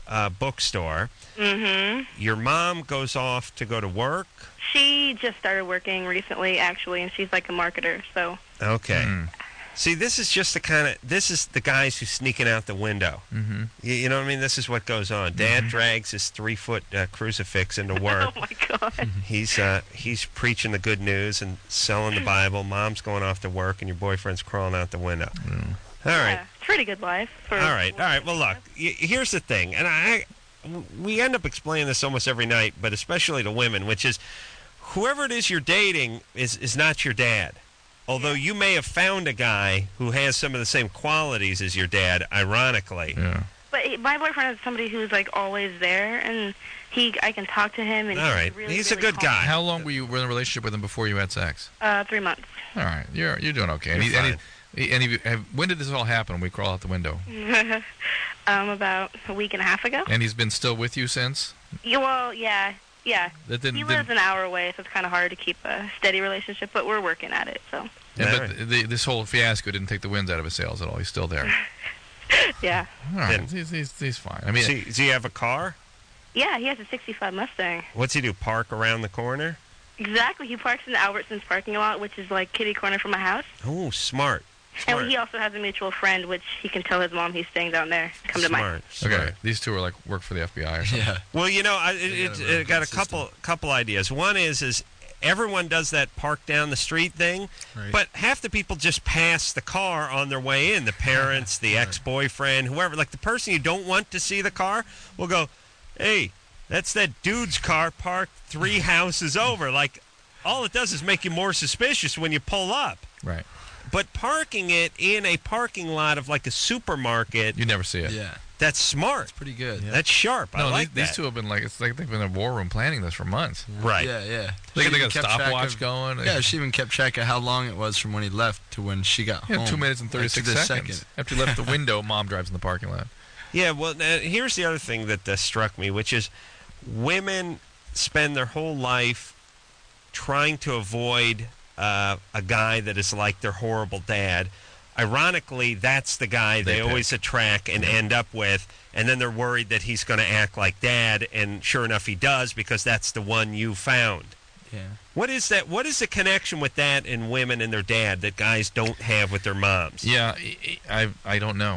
uh, bookstore. Mm-hmm. Your mom goes off to go to work. She just started working recently, actually, and she's like a marketer, so. Okay. See, this is just the kind of, this is the guys who's sneaking out the window. Mm-hmm. You, you know what I mean? This is what goes on. Dad drags his three-foot uh, crucifix into work. Oh, my God. He's uh, he's preaching the good news and selling the Bible. Mom's going off to work, and your boyfriend's crawling out the window. All right. Yeah, pretty good life. For All right. All right. Well, look, y- here's the thing, and I, we end up explaining this almost every night, but especially to women, which is whoever it is you're dating is, is not your dad. Although you may have found a guy who has some of the same qualities as your dad, ironically. Yeah. But he, my boyfriend is somebody who's like always there, and he I can talk to him. And All right, he's, really, he's a really good calm. guy. How long were you were in a relationship with him before you had sex? Uh, three months. All right, you're you're doing okay. And, You're he, and, he, and he, have, when did this all happen? We crawl out the window. um, about a week and a half ago. And he's been still with you since? Yeah, well, yeah, yeah. That didn't- he lives didn't- an hour away, so it's kind of hard to keep a steady relationship. But we're working at it. So. Yeah, but the, this whole fiasco didn't take the winds out of his sails at all. He's still there. Yeah. All right, he's, he's, he's fine. I mean, Does he, does he have a car? Yeah, he has a sixty-five Mustang. What's he do? Park around the corner? Exactly. He parks in the Albertsons parking lot, which is like kitty corner from my house. Oh, smart. Smart. And he also has a mutual friend, which he can tell his mom he's staying down there. Come to my. Smart. okay, Smart. these two are like work for the F B I or something. Yeah. Well, you know, I it, it, got a really it got a good couple couple ideas. One is is everyone does that park down the street thing, Right. but half the people just pass the car on their way in. The parents, the ex-boyfriend, whoever, like the person you don't want to see the car, will go, "Hey, that's that dude's car parked three houses over." Like, all it does is make you more suspicious when you pull up. Right. But parking it in a parking lot of like a supermarket, You never see it. Yeah. that's smart. Pretty good. That's sharp. No, I like these, that. these two have been like, it's like they've been in a war room planning this for months. Right. Yeah, yeah. They, She they even got a kept track stopwatch of- going. Yeah, she even kept track of how long it was from when he left to when she got Yeah, home. two minutes and Like, to thirty-six the seconds. second. After you left the window, mom drives in the parking lot. Yeah, well, uh, here's the other thing that uh, struck me, which is women spend their whole life trying to avoid uh, a guy that is like their horrible dad. Ironically, that's the guy they, They pick. always attract and end up with, and then they're worried that he's going to act like dad, and sure enough, he does because that's the one you found. Yeah. What is that? What is the connection with that in women and their dad that guys don't have with their moms? Yeah, I, I, I don't know.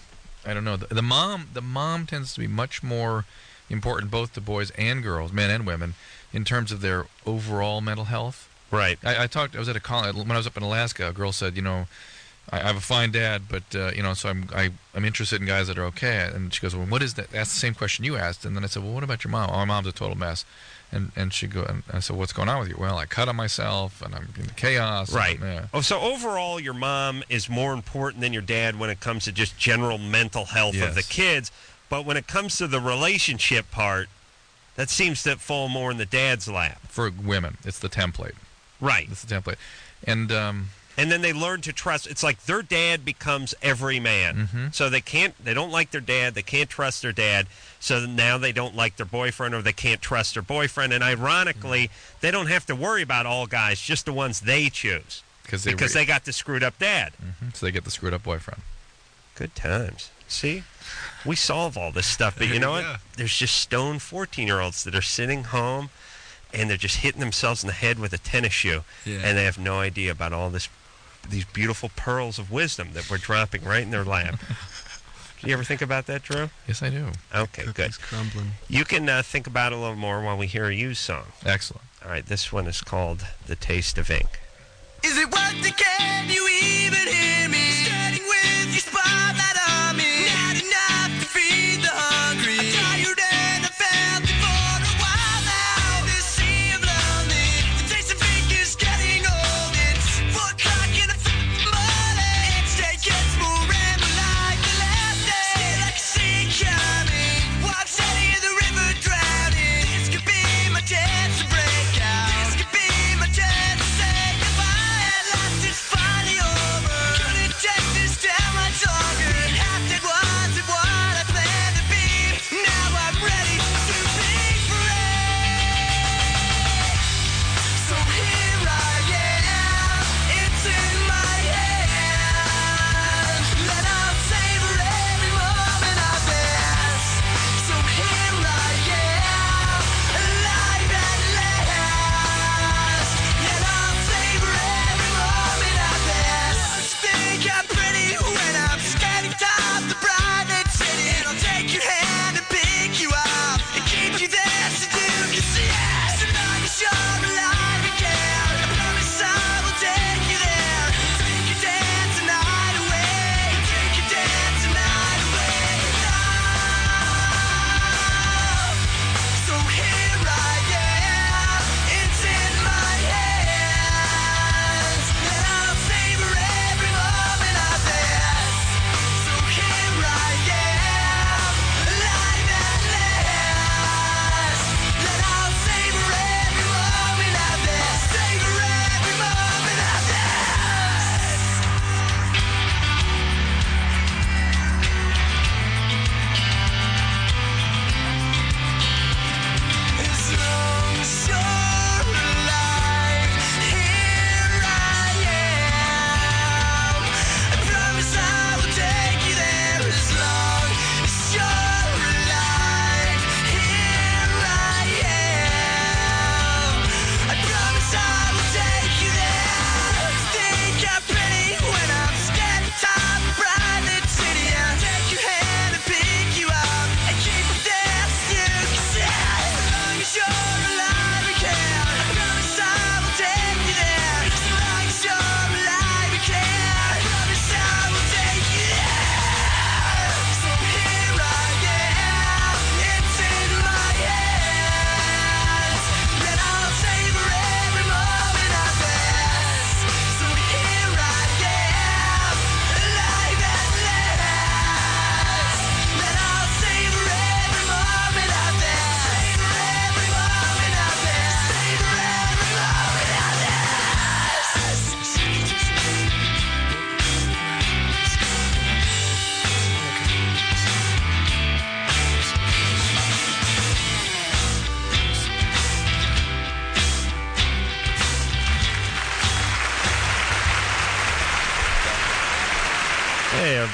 I don't know. The, the mom, the mom tends to be much more important, both to boys and girls, men and women, in terms of their overall mental health. Right. I, I talked. I was at a college when I was up in Alaska. A girl said, you know, I, I have a fine dad, but uh, you know, so I'm I, I'm interested in guys that are okay. And she goes, well, what is that? That's the same question you asked. And then I said, well, what about your mom? Oh, my mom's a total mess. And and she go, and I said, what's going on with you? Well, I cut on myself, and I'm in chaos. Right. And, yeah. Oh, so overall, your mom is more important than your dad when it comes to just general mental health of the Yes. kids. But when it comes to the relationship part, that seems to fall more in the dad's lap. For women, it's the template. Right. It's the template. And um, And then they learn to trust. It's like their dad becomes every man. Mm-hmm. So they can't. They don't like their dad. They can't trust their dad. So now they don't like their boyfriend, or they can't trust their boyfriend. And ironically, they don't have to worry about all guys, just the ones they choose, because they, because re- they got the screwed up dad. Mhm. So they get the screwed up boyfriend. Good times. See, we solve all this stuff, but you know what? There's just stone fourteen-year-olds that are sitting home, and they're just hitting themselves in the head with a tennis shoe, Yeah. and they have no idea about all this, these beautiful pearls of wisdom that we're dropping right in their lap. Do you ever think about that, Drew? Yes, I do. Okay, good. Cookies crumbling. You can uh, think about it a little more while we hear a used song. Excellent. All right, this one is called "The Taste of Ink." Is it worth it? Can you even hear me? Standing with your spotlight on me. Not enough to feed the hungry. I'm tired and I felt it for a while now. This sea of lonely. The taste of ink is getting old. It's four o'clock in the f***ing morning. Each day gets more random like the last day. Still I can see it coming. While I'm standing in the river drowning. This could be my chance to break out. This could be my chance to say goodbye. At last it's finally over. Could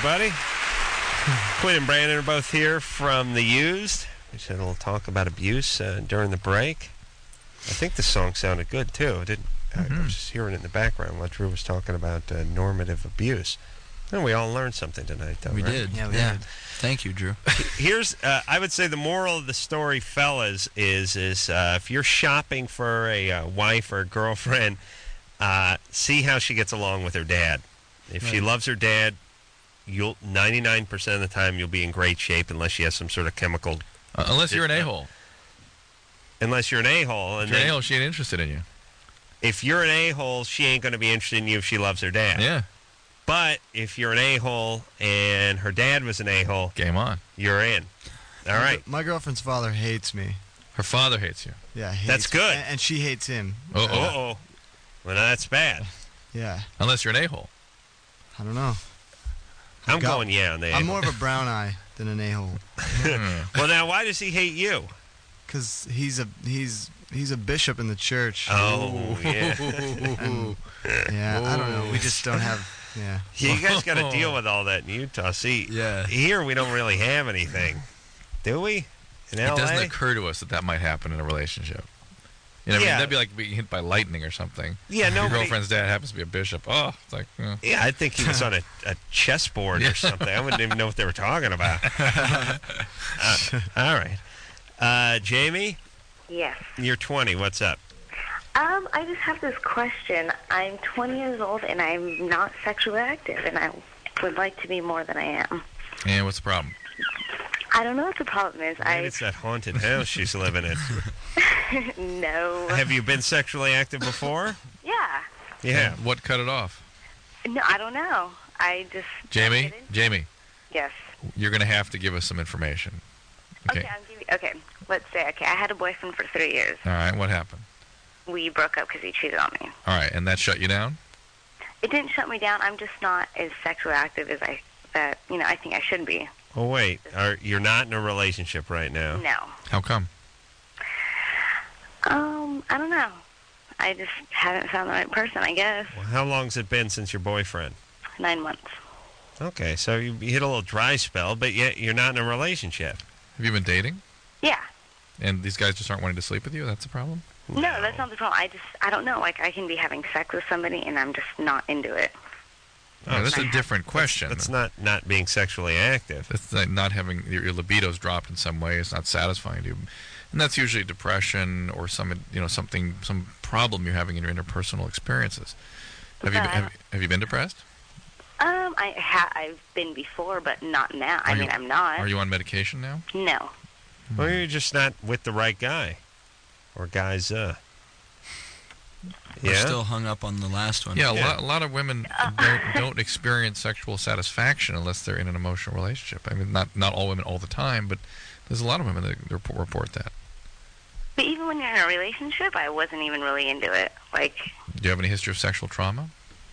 everybody. Quinn and Brandon are both here from The Used. We just had a little talk about abuse uh, during the break. I think the song sounded good, too. I, didn't, mm-hmm. I was just hearing it in the background while Drew was talking about uh, normative abuse. And we all learned something tonight, though, We right? did. Yeah, we yeah. did. Thank you, Drew. Here's, uh, I would say the moral of the story, fellas, is is uh, if you're shopping for a uh, wife or a girlfriend, uh, see how she gets along with her dad. If she Right. loves her dad, you'll ninety-nine percent of the time you'll be in great shape unless she has some sort of chemical. Uh, unless you're an a-hole. Unless you're an a-hole. And If you're an then- a-hole, she ain't interested in you. If you're an a-hole, she ain't going to be interested in you if she loves her dad. Yeah. But if you're an a-hole and her dad was an a-hole, game on. You're in. All right. My girlfriend's father hates me. Her father hates you. Yeah, hates That's good. And, and she hates him. Uh-oh. Uh-oh. Well, that's bad. Yeah. Unless you're an a-hole. I don't know. I'm I've got- going yeah on the I'm a-hole. more of a brown eye than an a-hole. Well, now, why does he hate you? Because he's a he's he's a bishop in the church. Oh, yeah. And, yeah, I don't know. We just don't have. Yeah. Yeah, you guys got to deal with all that in Utah. See, Yeah. here we don't really have anything, do we? In It L A? doesn't occur to us that that might happen in a relationship. You know, what I mean, Yeah. that'd be like being hit by lightning or something. Yeah, Your nobody- girlfriend's dad happens to be a bishop. Oh, it's like. uh. Yeah, I think he was on a, a chessboard Yeah. or something. I wouldn't even know what they were talking about. uh, all right. Uh, Jamie, Yes. you're twenty. What's up? Um, I just have this question. I'm twenty years old and I'm not sexually active, and I would like to be more than I am. And what's the problem? I don't know what the problem is. Maybe it's that haunted house she's living in. I no. Have you been sexually active before? Yeah. Yeah. And what cut it off? No, I don't know. I just. Jamie? Jamie, Yes. you're going to have to give us some information. Okay. Okay. I'm giving, okay. Let's say. Okay. I had a boyfriend for three years. All right. What happened? We broke up because he cheated on me. All right. And that shut you down? It didn't shut me down. I'm just not as sexually active as I that you know I think I should be. Oh, wait. Are, you're not in a relationship right now? No. How come? Um, I don't know. I just haven't found the right person, I guess. Well, how long's it been since your boyfriend? Nine months. Okay, so you, you hit a little dry spell, but yet you're not in a relationship. Have you been dating? Yeah. And these guys just aren't wanting to sleep with you? That's the problem? No, that's not the problem. I just, I don't know. Like, I can be having sex with somebody, and I'm just not into it. Oh, that's a different question. That's not not being sexually active. It's like not having your, your libido's dropped in some way. It's not satisfying you, and that's usually depression or some you know something some problem you're having in your interpersonal experiences. Have you Yeah. been, have, have you been depressed? Um, I ha- I've been before, but not now. I Are mean, you- I'm not. Are you on medication now? No. Well, you're just not with the right guy. Or guys, uh. We're Yeah? still hung up on the last one. Yeah, a lot, a lot of women don't don't experience sexual satisfaction unless they're in an emotional relationship. I mean, not not all women all the time, but there's a lot of women that report, report that. But even when you're in a relationship, I wasn't even really into it. Like, Do you have any history of sexual trauma?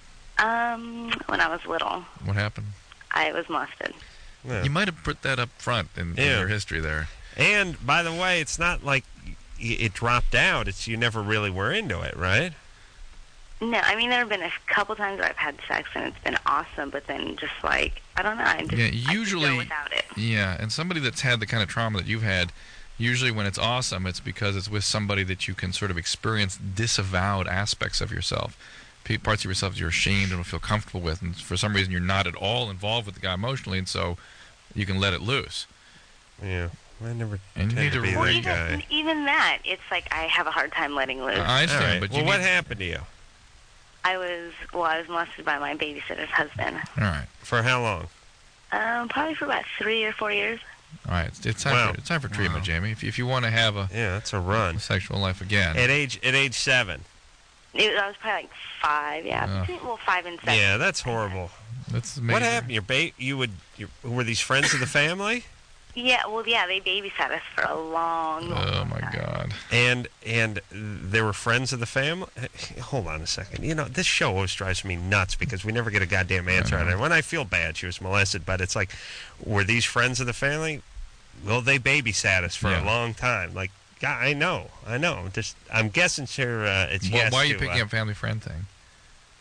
um, when I was little, What happened? I was molested. You might have put that up front in, in Yeah. your history there. And, by the way, it's not like y- it dropped out. It's you never really were into it, right? No, I mean, there have been a couple times where I've had sex, and it's been awesome, but then just, like, I don't know. I just, Yeah, I could usually. go without it. Yeah, and somebody that's had the kind of trauma that you've had, usually when it's awesome, it's because it's with somebody that you can sort of experience disavowed aspects of yourself, P- parts of yourself that you're ashamed and don't feel comfortable with, and for some reason you're not at all involved with the guy emotionally, and so you can let it loose. Yeah, I never And you tend need to to be Well, that even, guy. even that, it's like I have a hard time letting loose. I understand, All right. but well, you what need- happened to you? I was, well, I was molested by my babysitter's husband. All right. For how long? Um, probably for about three or four years. All right, it's, it's time Wow. for it's time for treatment, Jamie. If you, if you want to have a yeah, that's a run sexual life again. At age at age seven. It, I was probably like five, yeah. Uh. Between, well, five and seven. Yeah, that's horrible. That's what happened? Your ba- you would you, were these friends of the family? Yeah, well, yeah, they babysat us for a long, long Oh my God! And and they were friends of the family. Hold on a second. You know this show always drives me nuts because we never get a goddamn answer on it. When I feel bad, she was molested, but it's like, were these friends of the family? Well, they babysat us for Yeah. a long time. Like, God, I know, I know. Just I'm guessing, sure, uh, it's Why, yes. why are you to, picking uh, up family friend thing?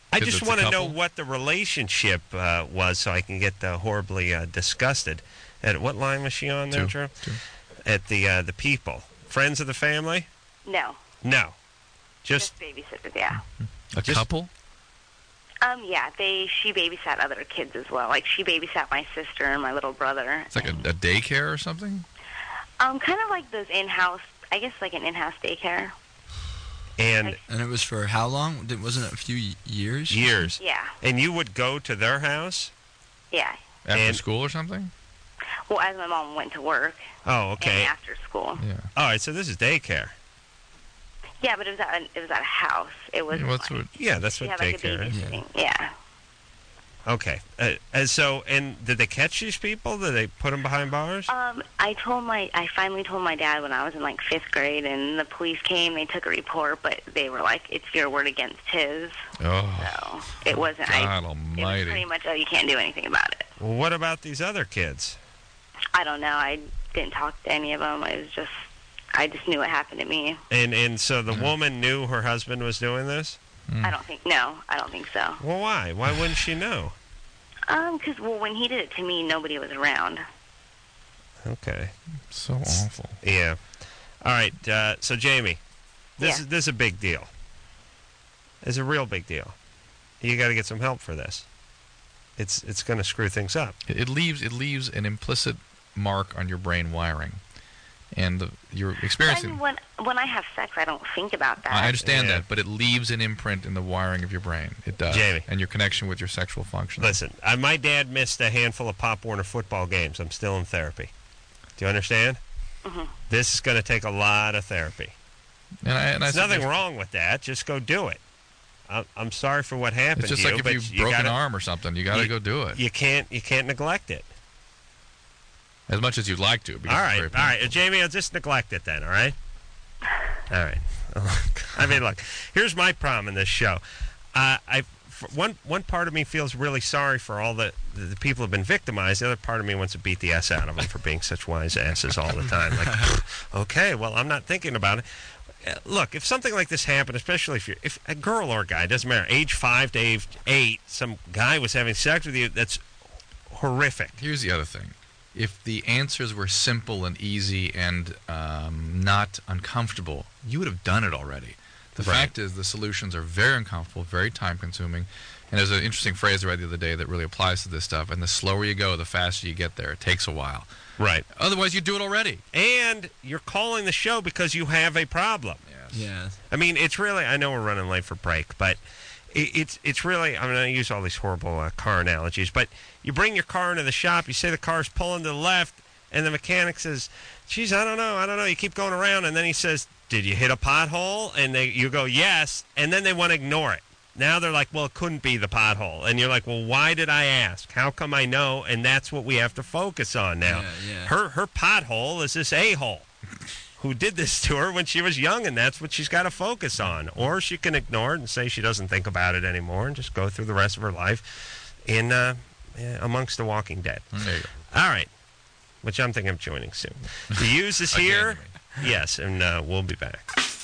I Kids, just it's a want to know couple? what the relationship uh, was so I can get uh, horribly uh, disgusted. At what line was she on there, Two. Drew? Two. At the uh, the people. Friends of the family? No, No. Just, just babysitters. Yeah. A couple? Um. Yeah. They. She babysat other kids as well. Like she babysat my sister and my little brother. It's like a, a daycare or something? Um. Kind of like those in-house. I guess like an in-house daycare. and And it was for how long? Did- Wasn't it a few y- years? years. Yeah. And you would go to their house? Yeah. After And- school or something? Well, as my mom went to work Oh, okay. and after school. Yeah. All right, so this is daycare. Yeah, but it was at a, it was at a house. It was. Yeah, what's what- yeah, that's she what had like a daycare is. babysitting. Yeah. Okay. Uh, and so, and did they catch these people? Did they put them behind bars? Um, I told my, I finally told my dad when I was in like fifth grade, and the police came. They took a report, but they were like, "It's your word against his." Oh. So it wasn't. I, God it was almighty. pretty much, oh, you can't do anything about it. Well, what about these other kids? I don't know. I didn't talk to any of them. It was just, I just knew it happened to me. And and so the woman knew her husband was doing this? I don't think. No, I don't think so. Well, why? Why wouldn't she know? Um, because well, when he did it to me, nobody was around. Okay. So awful. Yeah. All right. Uh, so Jamie, this Yeah. is this is a big deal. It's a real big deal. You got to get some help for this. It's it's going to screw things up. It, it leaves it leaves an implicit mark on your brain wiring, and the, you're experiencing. And when when I have sex, I don't think about that. I understand that, but it leaves an imprint in the wiring of your brain. It does. Jamie. And your connection with your sexual function. Listen, I, my dad missed a handful of Pop Warner football games. I'm still in therapy. Do you understand? Mm-hmm. This is going to take a lot of therapy. And I, and I There's nothing suggest- wrong with that. Just go do it. I'm, I'm sorry for what happened It's just to like you, if but you've you broken gotta, an arm or something, you got to you- go do it. You can't you can't neglect it. As much as you'd like to. because All it's right, very all right, painful. uh, Jamie, I'll just neglect it then. All right. All right. I mean, look. Here's my problem in this show. Uh, I for one one part of me feels really sorry for all the, the the people who've been victimized. The other part of me wants to beat the s out of them for being such wise asses all the time. Like, okay, well, I'm not thinking about it. Uh, Look, if something like this happened, especially if you're if a girl or a guy, doesn't matter, age five to age eight, some guy was having sex with you, that's horrific. Here's the other thing. If the answers were simple and easy and um, not uncomfortable, you would have done it already. The Right. fact is the solutions are very uncomfortable, very time-consuming. And there's an interesting phrase I read the other day that really applies to this stuff. And the slower you go, the faster you get there. It takes a while. Right. Otherwise, you do it already. And you're calling the show because you have a problem. Yeah. I mean, it's really, I know we're running late for break, but it, it's it's really, I'm going to use all these horrible uh, car analogies, but you bring your car into the shop, you say the car's pulling to the left, and the mechanic says, geez, I don't know, I don't know. You keep going around, and then he says, did you hit a pothole? And they, you go, yes, and then they want to ignore it. Now they're like, well, it couldn't be the pothole. And you're like, well, why did I ask? How come I know? And that's what we have to focus on now. Yeah, yeah. Her her pothole is this a-hole who did this to her when she was young, and that's what she's got to focus on. Or she can ignore it and say she doesn't think about it anymore and just go through the rest of her life in uh, eh, amongst the Walking Dead. There you go. All right, which I'm thinking of joining soon. The Use is Again, here. Yes, and uh, we'll be back.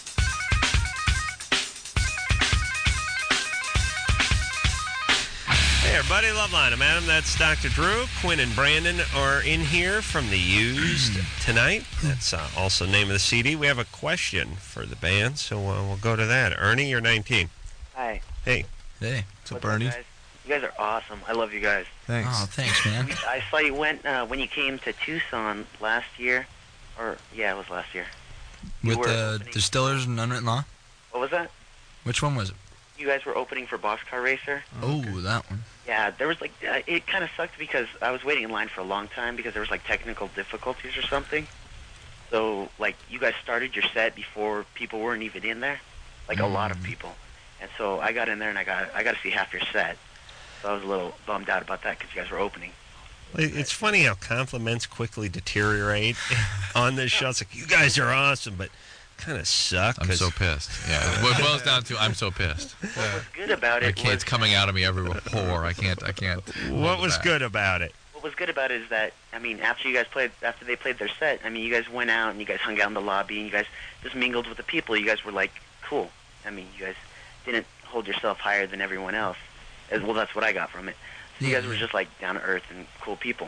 Hey, everybody, Loveline. I'm Adam. That's Doctor Drew. Quinn and Brandon are in here from The Used tonight. That's uh, also the name of the C D. We have a question for the band, so uh, we'll go to that. Ernie, you're nineteen. Hi. Hey. Hey. What's up, What's Bernie? guys? You guys are awesome. I love you guys. Thanks. Oh, thanks, man. I saw you went uh, when you came to Tucson last year, or yeah, it was last year. You With were the opening- Distillers and Unwritten Law? What was that? Which one was it? You guys were opening for Boxcar Racer. Oh, that one. Yeah, there was like uh, it kind of sucked because I was waiting in line for a long time because there was like technical difficulties or something. So like you guys started your set before people weren't even in there, like a lot of people. And so I got in there and I got I got to see half your set. So I was a little bummed out about that because you guys were opening. It- It's funny how compliments quickly deteriorate on this show. It's like, you guys are awesome, but kind of suck. I'm 'cause- so pissed. Yeah. What it boils down to, I'm so pissed. What's good about I it can't, was it's coming out of me every whore. I can't, I can't. What was good about it? what was good about it is that I mean, after you guys played, after they played their set, I mean, you guys went out and you guys hung out in the lobby and you guys just mingled with the people. You guys were like cool. I mean, you guys didn't hold yourself higher than everyone else. As well, that's what I got from it. You guys were just like down to earth and cool people.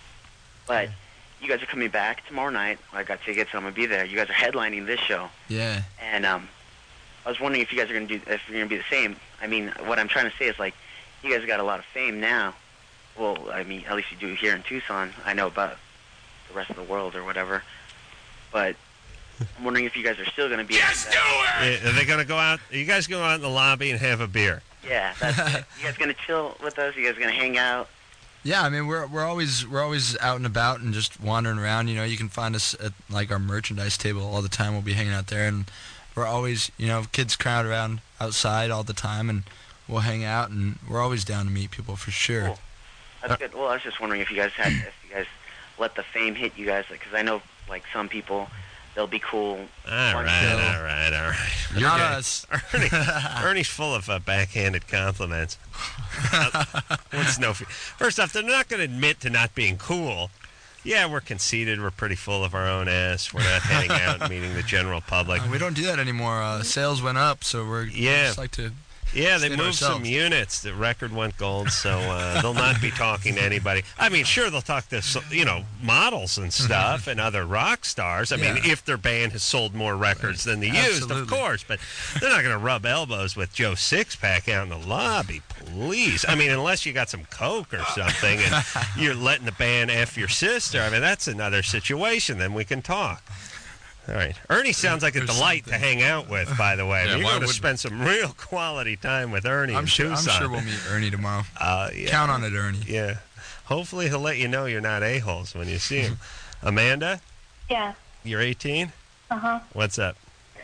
But you guys are coming back tomorrow night. I got tickets, so I'm gonna be there. You guys are headlining this show, Yeah. and um, I was wondering if you guys are gonna do if you're gonna be the same. I mean, what I'm trying to say is like, you guys got a lot of fame now. Well, I mean, at least you do here in Tucson. I know about the rest of the world or whatever, but I'm wondering if you guys are still gonna be. Yes, do Yeah, Are they going to go out? Are you guys go out in the lobby and have a beer? Yeah, that's it. You guys gonna chill with us? You guys gonna hang out? Yeah, I mean we're we're always we're always out and about and just wandering around. You know, you can find us at like our merchandise table all the time. We'll be hanging out there, and we're always, you know, kids crowd around outside all the time, and we'll hang out, and we're always down to meet people for sure. Cool. That's good. Well, I was just wondering if you guys had, if you guys let the fame hit you guys, because I know like some people, they'll be cool. All right, all right, all right. You're not us. Ernie, Ernie's full of uh, backhanded compliments. uh, what's no fe- First off, they're not going to admit to not being cool. Yeah, we're conceited. We're pretty full of our own ass. We're not heading out and meeting the general public. Uh, we don't do that anymore. Uh, sales went up, so we're Yeah. we just like to. Yeah, they stay to moved ourselves. some units. The record went gold, so uh, they'll not be talking to anybody. I mean, sure, they'll talk to, you know, models and stuff and other rock stars. I mean, Yeah. if their band has sold more records than the used, of Absolutely. course. But they're not going to rub elbows with Joe Sixpack out in the lobby, please. I mean, unless you got some coke or something and you're letting the band F your sister. I mean, that's another situation. Then we can talk. All right. Ernie sounds like a delight to hang out with, by the way. I Yeah, mean, you're why going to wouldn't- spend some real quality time with Ernie I'm in sure. I'm Tucson. sure we'll meet Ernie tomorrow. Uh, yeah. Count on it, Ernie. Yeah. Hopefully he'll let you know you're not a-holes when you see him. Amanda, Yeah. you're eighteen? Uh huh. What's up?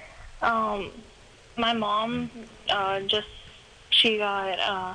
Um, my mom uh, just she got uh,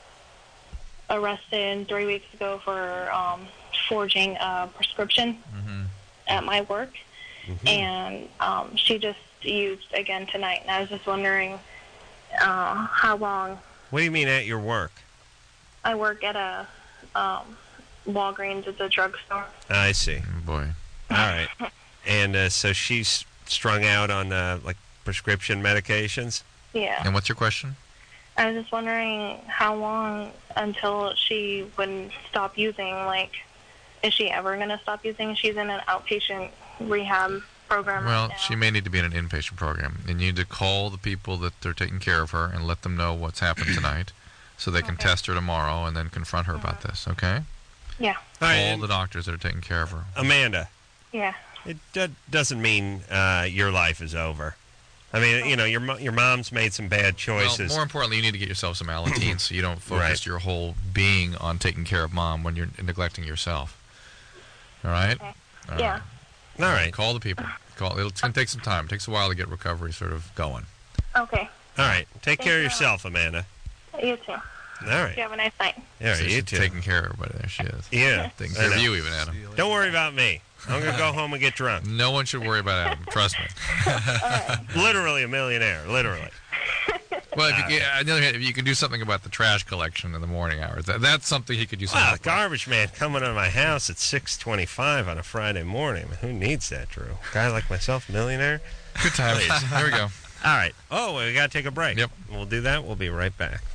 arrested three weeks ago for um, forging a prescription at my work, and um, she just used again tonight. And I was just wondering uh, how long. What do you mean at your work? I work at a um, Walgreens. It's a drugstore. I see. boy. All right. And uh, so she's strung out on, uh, like, prescription medications? Yeah. And what's your question? I was just wondering how long until she would stop using. Like, is she ever going to stop using? She's in an outpatient rehab program Well, right now. she may need to be in an inpatient program. And you need to call the people that are taking care of her and let them know what's happened tonight so they can Okay. test her tomorrow and then confront her about this, okay? Yeah. Call the doctors that are taking care of her. Amanda, Yeah. it do- doesn't mean uh, your life is over. I mean, you know, your mo- your mom's made some bad choices. Well, more importantly, you need to get yourself some Alateen so you don't focus Right. your whole being on taking care of mom when you're neglecting yourself. All right? Okay. All Yeah. All right. Call the people. Call. It's going to take some time. It takes a while to get recovery sort of going. Okay. All right. Take Thank care of you. yourself, Amanda. You too. All right. You have a nice night. Yeah, So you she's too. taking care of everybody. There she is. Yeah. Taking I care of know. you even, Adam. Don't worry about me. I'm going to go home and get drunk. No one should worry about Adam. Trust me. Literally a millionaire. Literally. Well, if you, can, on the other hand, if you can do something about the trash collection in the morning hours, that, that's something he could do something Wow, about. garbage man coming to my house at six twenty-five on a Friday morning. I mean, who needs that, Drew? A guy like myself, millionaire? Good times. Please. Here we go. All right. Oh, we got to take a break. Yep. We'll do that. We'll be right back.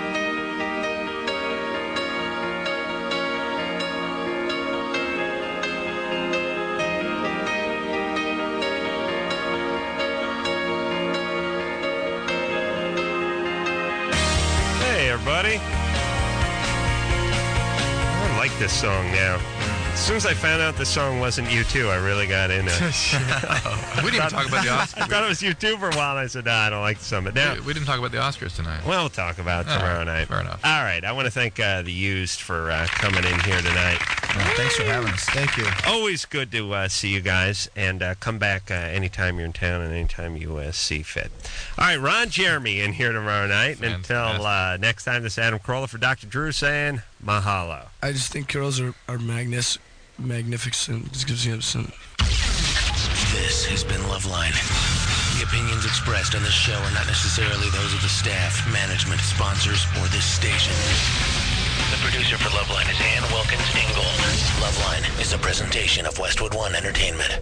Hey, everybody. I like this song now. As soon as I found out this song wasn't U two, I really got into it. We didn't talk about the Oscars. I thought it was U two for a while, and I said, no, I don't like the song. But now, We, we didn't talk about the Oscars tonight. well, we'll talk about it All tomorrow right, night. fair enough. All right. I want to thank uh, The Used for uh, coming in here tonight. Thanks for having us. Thank you. Always good to uh, see you guys, and uh, come back uh, anytime you're in town and anytime you uh, see fit. All right, Ron Jeremy in here tomorrow night. And until uh, next time, this is Adam Carolla for Doctor Drew saying mahalo. I just think girls are, are magnis- magnificent. Just gives you some. This has been Loveline. The opinions expressed on this show are not necessarily those of the staff, management, sponsors, or this station. The producer for Loveline is Ann Wilkins Ingold. Loveline is a presentation of Westwood One Entertainment.